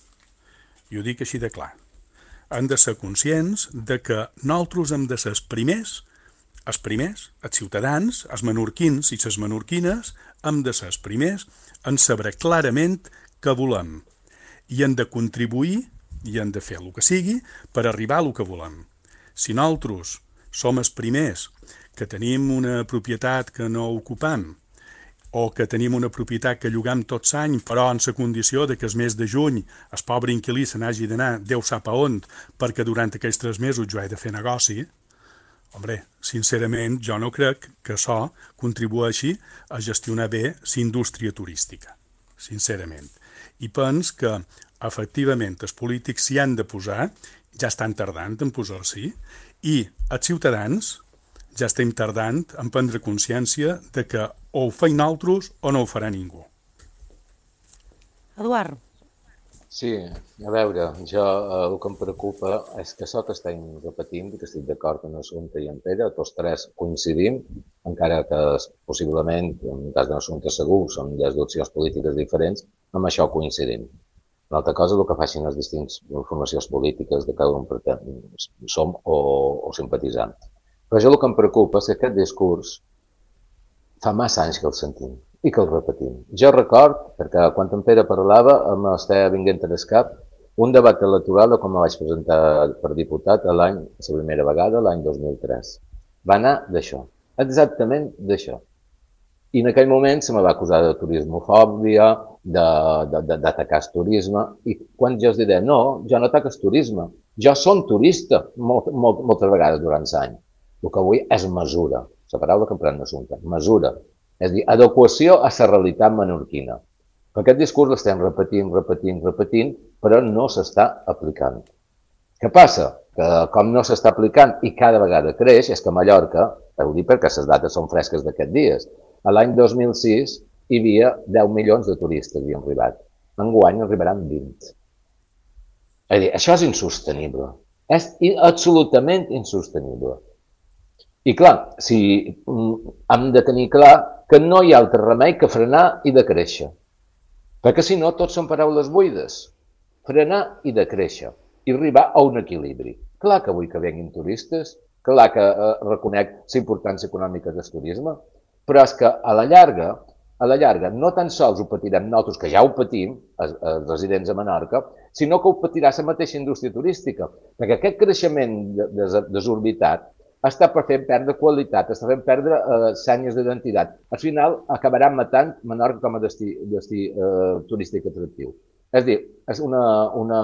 I ho dic així de clar. Hem de ser conscients de que nosaltres hem de ser els primers, els primers, els ciutadans, els menorquins i les menorquines, hem de ser els primers en saber clarament què volem i hem de contribuir i hem de fer el que sigui per arribar a el que volem. Si nosaltres som els primers que tenim una propietat que no ocupem o que tenim una propietat que llogam tot l'any, però en la condició de que el mes de juny el pobre inquilí se n'hagi d'anar Déu sap a on, perquè durant aquells tres mesos jo he de fer negoci, hombre, sincerament, jo no crec que això contribueixi a gestionar bé la indústria turística, sincerament. I pens que, efectivament, els polítics s'hi han de posar, ja estan tardant en posar-s'hi, i els ciutadans ja estem tardant en prendre consciència de que o ho feim nosaltres o no ho farà ningú. Eduard. Sí, a veure, jo eh, el que em preocupa és que això que estem repetint, que estic d'acord amb l'assumpte i en Pere, tots tres coincidim, encara que possiblement, en el cas de l'assumpte segur, són des d'opcions polítiques diferents, amb això coincidim. Una altra cosa és el que facin les distintes formacions polítiques de cada un som o, o simpatitzant. Però jo el que em preocupa és que aquest discurs fa massa anys que el sentim i que el repetim. Jo record, perquè quan en Pere parlava, m'estava vinguent a l'escap un debat electoral de com me vaig presentar per diputat l'any, la primera vegada, l'any dos mil tres. Va anar d'això, exactament d'això. I en aquell moment se me va acusar de turismofòbia, d'atacar el turisme, i quan jo us diré, no, jo no ataco el turisme, jo som turista molt, molt, moltes vegades durant l'any. El que vull és mesura, la paraula que em pren l'assumpte, mesura. És a dir, adequació a la realitat menorquina. Aquest discurs l'estem repetint, repetint, repetint, però no s'està aplicant. Què passa? Que com no s'està aplicant i cada vegada creix, és que a Mallorca, ho dic perquè les dates són fresques d'aquests dies, a l'any dos mil sis hi havia deu milions de turistes que havien arribat. Enguany arribaran vint. És a dir, això és insostenible. És absolutament insostenible. I clar, si hem de tenir clar que no hi ha altre remei que frenar i decréixer. Perquè si no, tot són paraules buides. Frenar i decréixer. I arribar a un equilibri. Clar que vull que venguin turistes, clar que eh, reconec la importància econòmica del turisme, però és que a la llarga, a la llarga, no tan sols ho patirem nosaltres, que ja ho patim, els, els residents a Menorca, sinó que ho patirà la mateixa indústria turística. Perquè aquest creixement desorbitat està fent perdre qualitat, està fent perdre eh, senyes d'identitat. Al final acabarà matant Menorca com a destí, destí eh, turístic atractiu. És a dir, és una, una,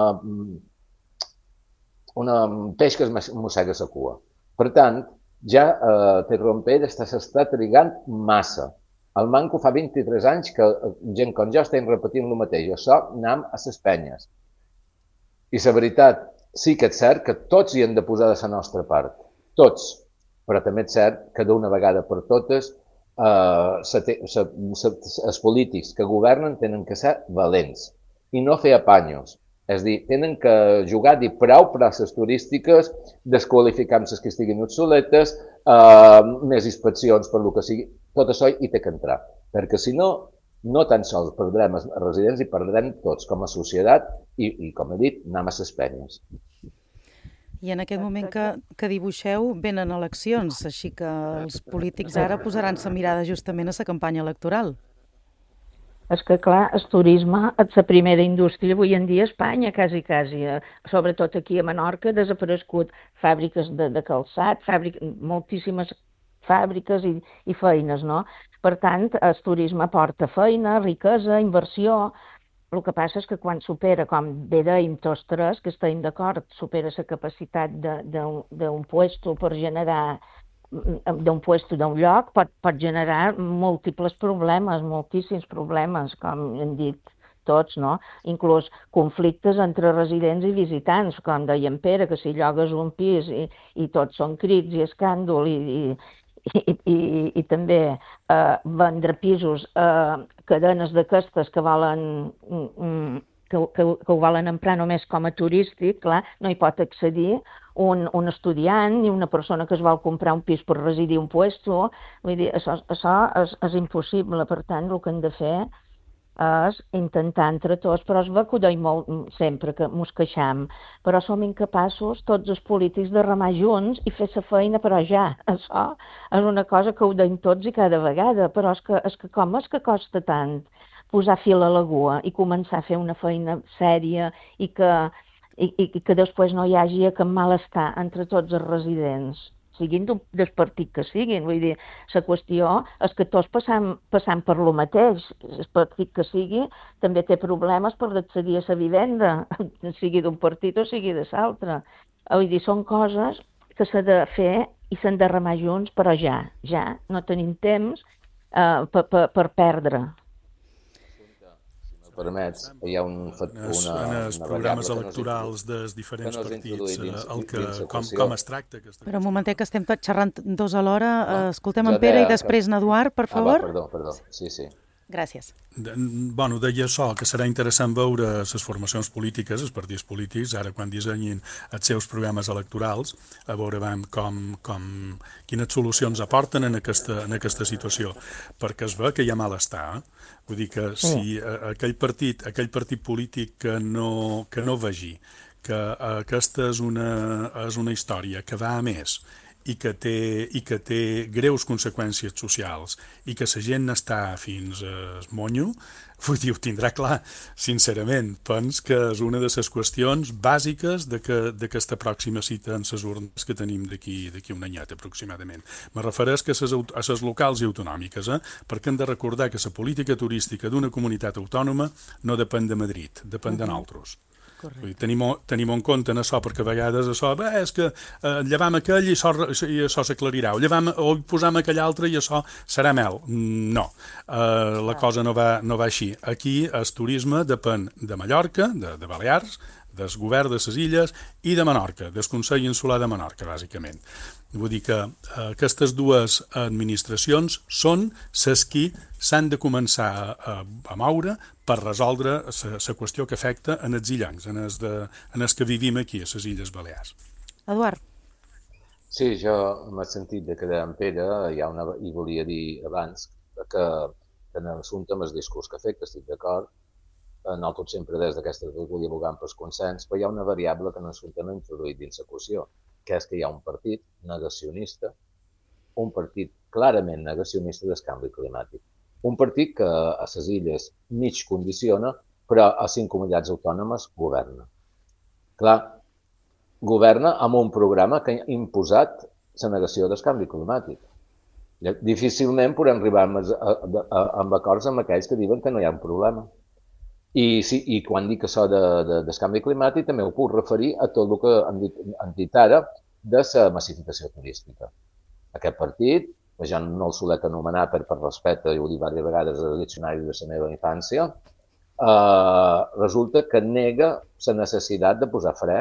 una peix que es mossega la cua. Per tant, ja eh, Terrompell s'està trigant massa. El Manco fa vint-i-tres anys que gent com jo estem repetint el mateix. Això anem a les penyes. I la veritat, sí que és cert que tots hi hem de posar de la nostra part. Tots. Però també és cert que d'una vegada per totes eh, els polítics que governen tenen que ser valents i no fer apanyos. És a dir, tenen que jugar a dir prou places turístiques, desqualificar les que estiguin obsoletes, eh, més inspeccions per lo que sigui. Tot això hi té que entrar. Perquè si no, no tan sols perdrem els residents i perdrem tots com a societat i, i com he dit, anar a ses penyes. I en aquest moment que, que dibuixeu venen eleccions, així que els polítics ara posaran-se mirada justament a la campanya electoral. És que, clar, el turisme és la primera indústria avui en dia a Espanya, quasi, quasi. Sobretot aquí a Menorca, ha desaparegut fàbriques de, de calçat, fàbric, moltíssimes fàbriques i, i feines, no? Per tant, el turisme aporta feina, riquesa, inversió. El que passa és que quan supera, com bé dèiem tots tres, que estem d'acord, supera la capacitat d'un puesto per generar d'un puesto d'un lloc, pot, pot generar múltiples problemes, moltíssims problemes, com hem dit tots, no? Inclús conflictes entre residents i visitants, com deia en Pere, que si llogues un pis i, i tots són crits i escàndol i, i, i, i, i també eh, vendre pisos, eh, cadenes d'aquestes que volen... Mm, Que, que, que ho volen emprar només com a turístic, clar, no hi pot accedir un, un estudiant ni una persona que es vol comprar un pis per residir un puesto. Vull dir, això, això és, és impossible. Per tant, el que hem de fer és intentar entre tots, però es va que ho deim molt sempre, que mos queixam, però som incapaços, tots els polítics, de remar junts i fer la feina, però ja. Això és una cosa que ho deim tots i cada vegada, però és que, és que com és que costa tant posar fil a l'agulla i començar a fer una feina sèria i que, i, i que després no hi hagi cap malestar entre tots els residents, siguin del partit que siguin. Vull dir, la qüestió és que tots passam, passam per lo mateix. El partit que sigui també té problemes per accedir a la vivenda, sigui d'un partit o sigui de l'altre. Vull dir, són coses que s'ha de fer i s'han de remar junts, però ja, ja, no tenim temps eh, per, per, per perdre. Permets, hi ha un, una, en els programes electorals dels diferents partits, el que, com, com es tracta aquesta... Però un momentet, que estem tots xerrant dos a l'hora. No, escoltem en Pere i després en Eduard, per favor. Ah, va, perdó, perdó, sí, sí. Gràcies. De, bueno, deia això, que serà interessant veure les formacions polítiques, els partits polítics, ara quan dissenyin els seus programes electorals, a veure com, com, quines solucions aporten en aquesta, en aquesta situació, perquè es ve que hi ha malestar. Vull dir que si aquell partit, aquell partit polític que no, que no vegi que aquesta és una, és una història que va a més, i que té, i que té greus conseqüències socials i que la gent n'està fins al monyo, vull dir, ho tindrà clar, sincerament. Pens que és una de les qüestions bàsiques d'aquesta pròxima cita en les urnes que tenim d'aquí un anyet, aproximadament. Me refereix que a les locals i autonòmiques, eh? perquè hem de recordar que la política turística d'una comunitat autònoma no depèn de Madrid, depèn de nosaltres. Tenim, tenim en compte en això, perquè a vegades això, bé, és que eh, llevam aquell i això, i això s'aclarirà, o, llevam, o posam aquell altre i això serà mel. No, eh, la cosa no va, no va així. Aquí el turisme depèn de Mallorca, de, de Balears, del govern de les Illes i de Menorca, del Consell Insular de Menorca, bàsicament. Vull dir que eh, aquestes dues administracions són les qui s'han de començar a, a moure per resoldre la qüestió que afecta en els illencs, en els, de, en els que vivim aquí, a les Illes Balears. Eduard. Sí, jo m'he sentit de quedar en Pere, hi ha una, i volia dir abans que en l'assumpte amb el discurs que ha fet, que estic d'acord, nosaltres sempre des d'aquesta volia abogar pels consens, però hi ha una variable que en l'assumpte no ha introduït dins l'equació, que és que hi ha un partit negacionista, un partit clarament negacionista del canvi climàtic. Un partit que a les illes mig condiciona, però a cinc comunitats autònomes governa. Clar, governa amb un programa que ha imposat la negació del canvi climàtic. Difícilment podem arribar amb acords amb aquells que diuen que no hi ha un problema. I, sí, i quan dic això de, de, del canvi climàtic també ho puc referir a tot el que han dit, han dit ara de la massificació turística. Aquest partit, jo no el solet anomenar per, per respecte, i ho dic diverses vegades als diccionaris de la meva infància, eh, resulta que nega la necessitat de posar fre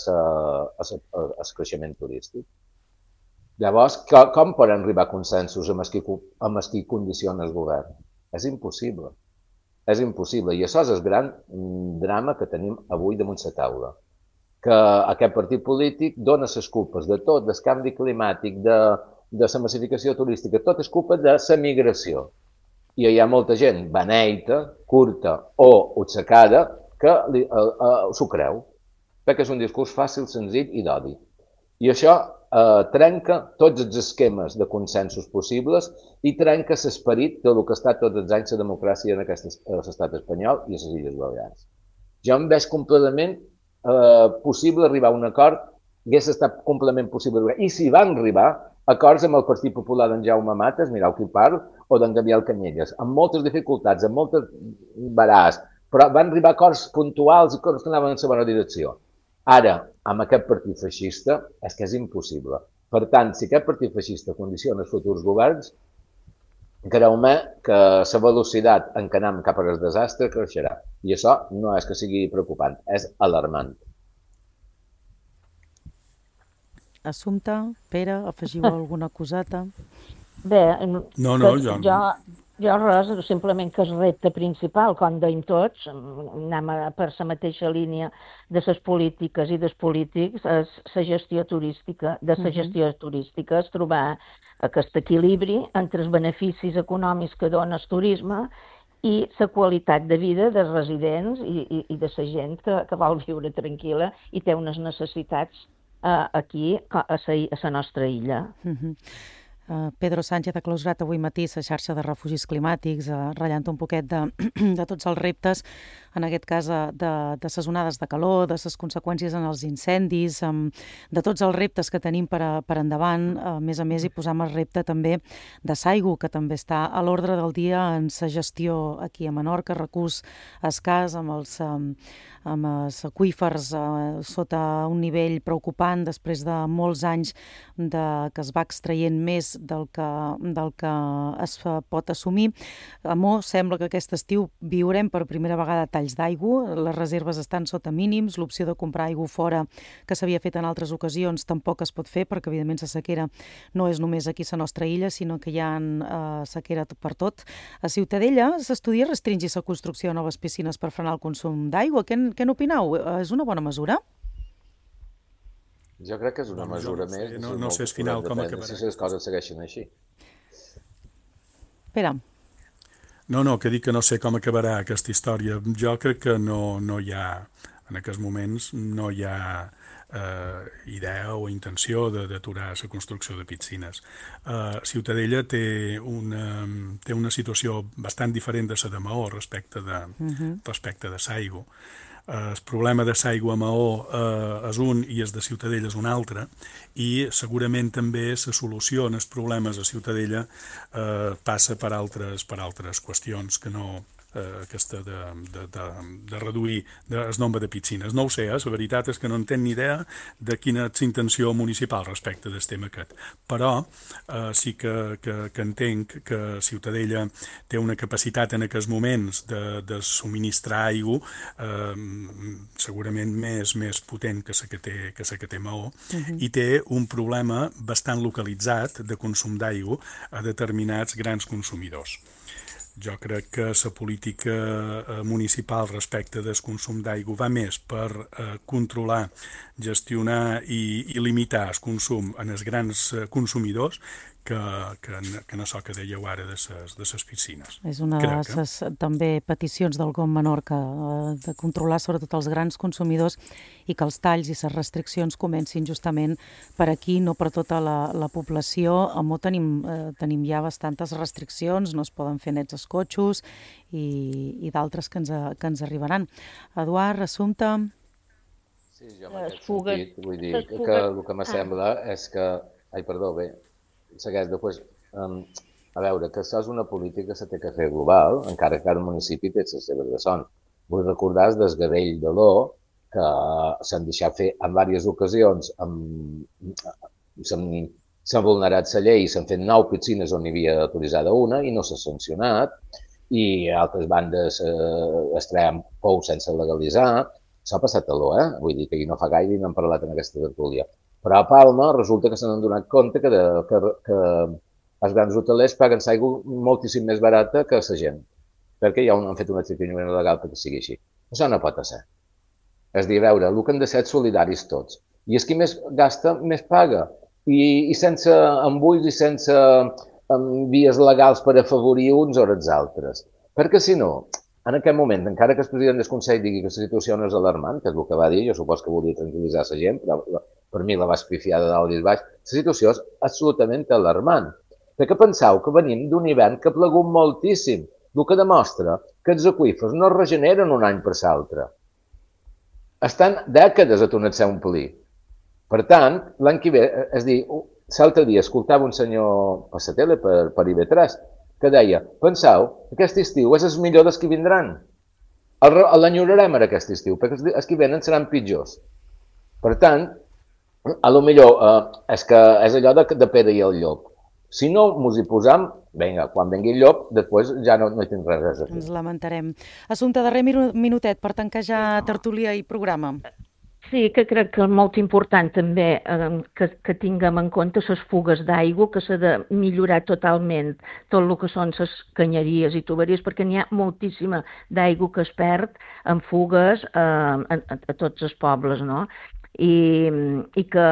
al creixement turístic. Llavors, com, com poden arribar a consensos amb els qui, amb els qui condiciona el govern? És impossible. És impossible. I això és el gran drama que tenim avui damunt la taula. Que aquest partit polític dona les culpes de tot, del canvi climàtic, de, de la massificació turística, tot és culpa de la migració. I hi ha molta gent beneita, curta o otsecada que li, uh, uh, s'ho creu, perquè és un discurs fàcil, senzill i d'odi. I això eh, trenca tots els esquemes de consensos possibles i trenca l'esperit del que ha estat tots els anys la democràcia en aquest estat espanyol i a les Illes Balears. Jo em veig completament eh, possible arribar a un acord, hagués estat completament possible arribar. I si van arribar acords amb el Partit Popular d'en Jaume Matas, mireu qui parla, o d'en Gabriel Canyelles, amb moltes dificultats, amb moltes baràs, però van arribar acords puntuals i acords que anaven en la bona direcció. Ara, amb aquest partit feixista, és que és impossible. Per tant, si aquest partit feixista condiciona els futurs governs, creu-me que la velocitat en què anem cap al desastre creixerà. I això no és que sigui preocupant, és alarmant. Assumpta, Pere, afegiu alguna coseta? Bé, no, no, jo... jo... Jo res, simplement que el repte principal, com deim tots, anem per la mateixa línia de les polítiques i dels polítics, és la gestió turística. De la gestió turística és trobar aquest equilibri entre els beneficis econòmics que dona el turisme i la qualitat de vida dels residents i, i, i de la gent que, que vol viure tranquil·la i té unes necessitats eh, aquí, a la, a la nostra illa. Uh-huh. Uh, Pedro Sánchez ha clausurat avui matí la xarxa de refugis climàtics, uh, ratllant un poquet de, de tots els reptes, en aquest cas uh, de, de les onades de calor, de les conseqüències en els incendis, um, de tots els reptes que tenim per, a, per endavant. Uh, a més a més, hi posam el repte també de l'aigua, que també està a l'ordre del dia en la gestió aquí a Menorca, recurs escàs amb els, um, amb els aqüífers uh, sota un nivell preocupant després de molts anys de, que es va extraient més del que, del que es pot assumir. A Mo sembla que aquest estiu viurem per primera vegada talls d'aigua, les reserves estan sota mínims, l'opció de comprar aigua fora que s'havia fet en altres ocasions tampoc es pot fer perquè evidentment la sequera no és només aquí a la nostra illa, sinó que hi ha eh, sequera per tot. A Ciutadella s'estudia restringir la construcció de noves piscines per frenar el consum d'aigua. Què, què n'opineu? És una bona mesura? Jo crec que és una no, mesura no més. Sé, no, no sé final com acabarà. Si les coses segueixen així. Espera. No, no, que dic que no sé com acabarà aquesta història. Jo crec que no, no hi ha, en aquests moments, no hi ha eh, idea o intenció d'aturar la construcció de piscines. Eh, Ciutadella té una, té una situació bastant diferent de la de Maó respecte de, uh-huh. respecte de l'aigua. El problema de l'aigua a Maó eh, és un i el de Ciutadella és un altre, i segurament també la solució als problemes a Ciutadella eh, passa per altres, per altres qüestions que no eh, aquesta de, de, de, de reduir de, el nombre de piscines. No ho sé, eh? La veritat és que no en tenc ni idea de quina és la intenció municipal respecte del tema aquest. Però eh, sí que, que, que entenc que Ciutadella té una capacitat en aquests moments de, de subministrar aigua eh, segurament més, més potent que la que té, que la que té Maó, uh-huh. i té un problema bastant localitzat de consum d'aigua a determinats grans consumidors. Jo crec que la política municipal respecte del consum d'aigua va més per eh, controlar, gestionar i, i limitar el consum en els grans consumidors que, que, que no so que dèieu ara de ses, de ses piscines. És una de les eh? també peticions del G O M Menorca, eh, de controlar sobretot els grans consumidors i que els talls i les restriccions comencin justament per aquí, no per tota la, la població. A Mo tenim, eh, tenim ja bastantes restriccions, no es poden fer nets els cotxos i, i d'altres que, ens, que ens arribaran. Eduard, Assumpta... Sí, jo en aquest sentit vull dir que, que el que m'assembla és que... Ai, perdó, bé, segueix després... Um, a veure, que això és una política que s'ha de fer global, encara que cada municipi té les seves ressons. Vull recordar el desgavell de l'O, que s'han deixat fer en diverses ocasions, s'han vulnerat la llei, s'han fet nou piscines on hi havia autoritzada una i no s'ha sancionat, i altres bandes eh, es treien pou sense legalitzar. S'ha passat a l'O, eh? Vull dir que no fa gaire i no hem parlat en aquesta tertúlia. Però a Palma resulta que se n'han donat compte que, de, que, que els grans hotelers paguen l'aigua moltíssim més barata que la gent, perquè ja han fet una tractament legal perquè sigui així. Això no pot ser. És dir, a veure, el que han de ser solidaris tots. I és qui més gasta, més paga. I, i sense embulls i sense amb vies legals per afavorir uns o els altres. Perquè si no, en aquest moment, encara que el president del Consell digui que la situació no és alarmant, que és el que va dir, jo supos que volia tranquil·litzar la gent, però per mi la va espifiar de dalt i baix, la situació és absolutament alarmant. Perquè penseu que venim d'un hivern que ha plegut moltíssim, el que demostra que els aqüífers no es regeneren un any per l'altre. Estan dècades a tornar-se a omplir. Per tant, l'any que ve, és dir, l'altre dia escoltava un senyor per la tele, per, per I V tres, que deia, penseu, aquest estiu és el millor dels que vindran. L'enyorarem ara aquest estiu, perquè els que venen seran pitjors. Per tant, a lo millor eh, és, que és allò de, de Pere i el llop. Si no ens hi posam, vinga, quan vengui el llop, després ja no, no hi tinc res a fer. Ens lamentarem. Assumpte, darrer minutet per tancar ja tertúlia i programa. Sí, que crec que és molt important també eh, que, que tinguem en compte les fugues d'aigua, que s'ha de millorar totalment tot el que són les canyeries i tuberies, perquè n'hi ha moltíssima d'aigua que es perd en fugues eh, a, a, a tots els pobles, no? I, i que,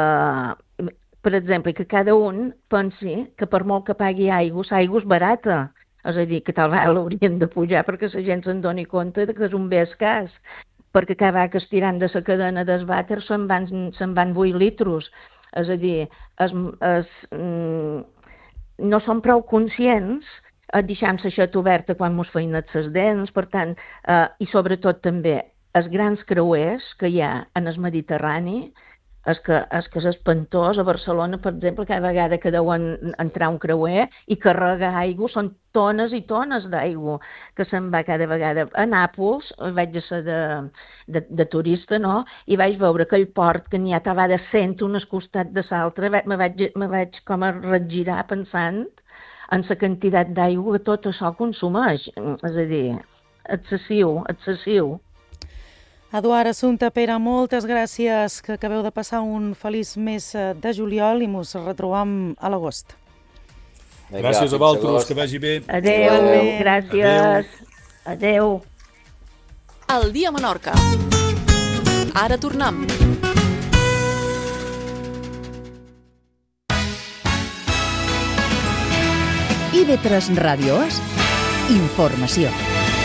per exemple, que cada un pensi que per molt que pagui aigua, l'aigua és barata. És a dir, que tal vegada l'haurien de pujar perquè la gent se'n doni compte que és un bé escàs. Perquè cada vegada que estirant de la cadena del vàter se'n van, se'n van vuit litros. És a dir, es, es, mm, no som prou conscients deixant l'aixeta oberta quan mos feien les dents, per tant, eh, i sobretot també els grans creuers que hi ha en el Mediterrani, és que, és que és espantós. A Barcelona, per exemple, cada vegada que deuen entrar un creuer i carregar aigua, són tones i tones d'aigua que se'n va cada vegada. A Nàpols, vaig ser de, de, de turista, no?, i vaig veure aquell port que n'hi ha tal vegada cent un al costat de l'altre, me vaig, me vaig com a regirar pensant en la quantitat d'aigua que tot això consumeix. És a dir, excessiu, excessiu. Eduard, Assumpte, Pere, moltes gràcies, que acabeu de passar un feliç mes de juliol i mos retrobam a l'agost. Gràcies a vosaltres, que vagi bé. Adéu, Adéu. Gràcies. Adéu. El dia a Menorca. Ara tornem. I V tres Ràdio és informació.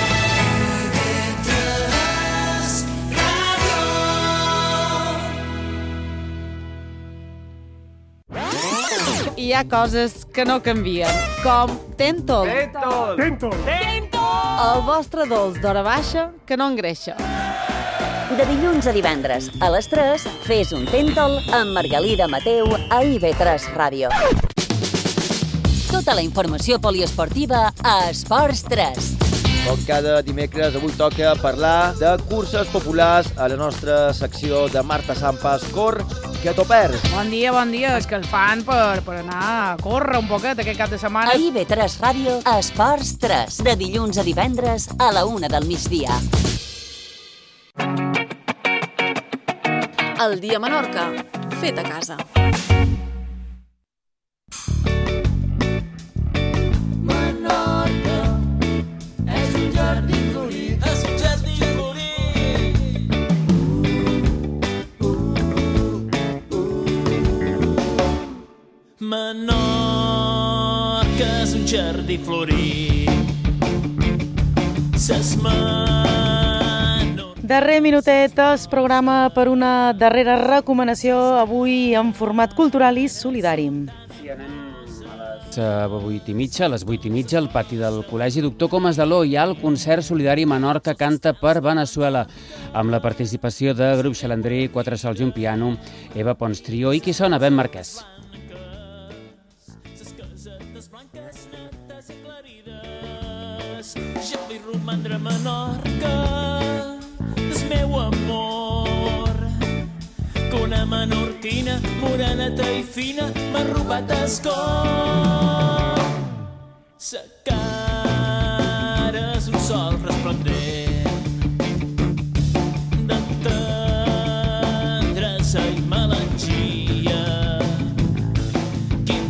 Hi ha coses que no canvien, com Tentol. Tentol! Tentol! Tentol! El vostre dolç d'hora baixa que no engreixa. De dilluns a divendres, a les tres, fes un Tentol amb Margalida Mateu a I V tres Ràdio. Tota la informació poliesportiva a Esports tres. Com cada dimecres, avui toca parlar de curses populars a la nostra secció de Marta Sampas Cor, que t'ho perds. Bon dia, bon dia. És que el fan per, per anar a córrer un poquet aquest cap de setmana. A I V tres Ràdio, Esports tres, de dilluns a divendres a la una del migdia. El dia a Menorca, fet a casa. Menorca és un jardí florit. Ses menor... Darrer minutet del programa per una darrera recomanació, avui en format cultural i solidari. Sí, anem a les vuit i mitja, a les vuit i mitja, al pati del Col·legi Doctor Comas de l'O hi ha el concert solidari Menorca canta per Veneçuela, amb la participació de Grup Xalandrí, Quatre sols i un piano, Eva Pons Trio i qui sona, Ben Marquès. Jo vull romandre a Menorca, és meu amor, que una menorquina moreneta i fina m'ha robat el cor. Sa cara és un sol resplendent de tendresa i melangia. Quin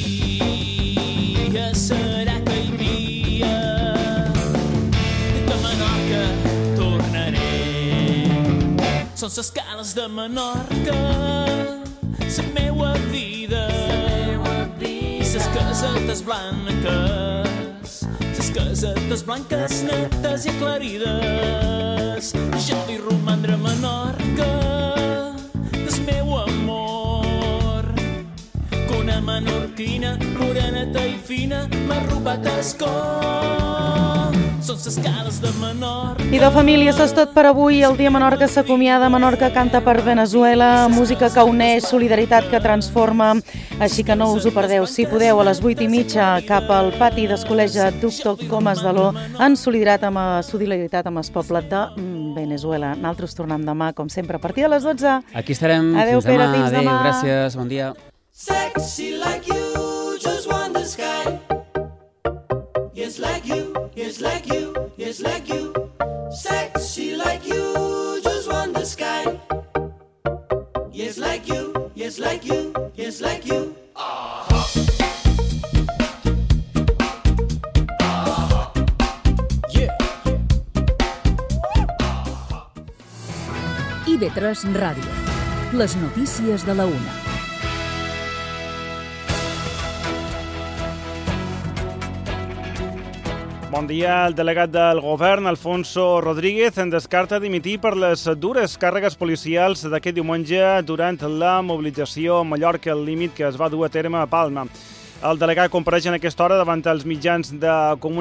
dia serà que hi dia que a Menorca tornaré. Són ses cales de Menorca, la meua vida, i ses cases casetes blanques, ses casetes blanques netes i aclarides. Jo vull romandre a Menorca, des meu amor, que una menorquina moreneta i fina m'ha robat el cor. Són ses cales de Menorca. I de famílies és tot per avui. El Dia Menorca s'acomiada, Menorca canta per Venezuela, música que uneix, solidaritat que transforma. Així que no us ho perdeu. Si podeu, a les vuit i mitja cap al pati del Col·legi Doctor Comas d'Aló, en solidaritat amb, solidaritat amb el poble de Venezuela. Nosaltres tornem demà, com sempre, a partir de les dotze. Aquí estarem. Adéu, fins Pere, demà. fins Adéu, demà. gràcies, bon dia. Sexy like you, just want the sky. Yes, like you, yes, like you, yes, like you. Sexy like you, just want the sky. Yes, like you, yes, like you, yes, like you. I V tres Ràdio. Les notícies de la una. Bon dia. El delegat del govern, Alfonso Rodríguez, en descarta dimitir per les dures càrregues policials d'aquest diumenge durant la mobilització a Mallorca, al límit que es va dur a terme a Palma. El delegat compareix en aquesta hora davant els mitjans de comunicació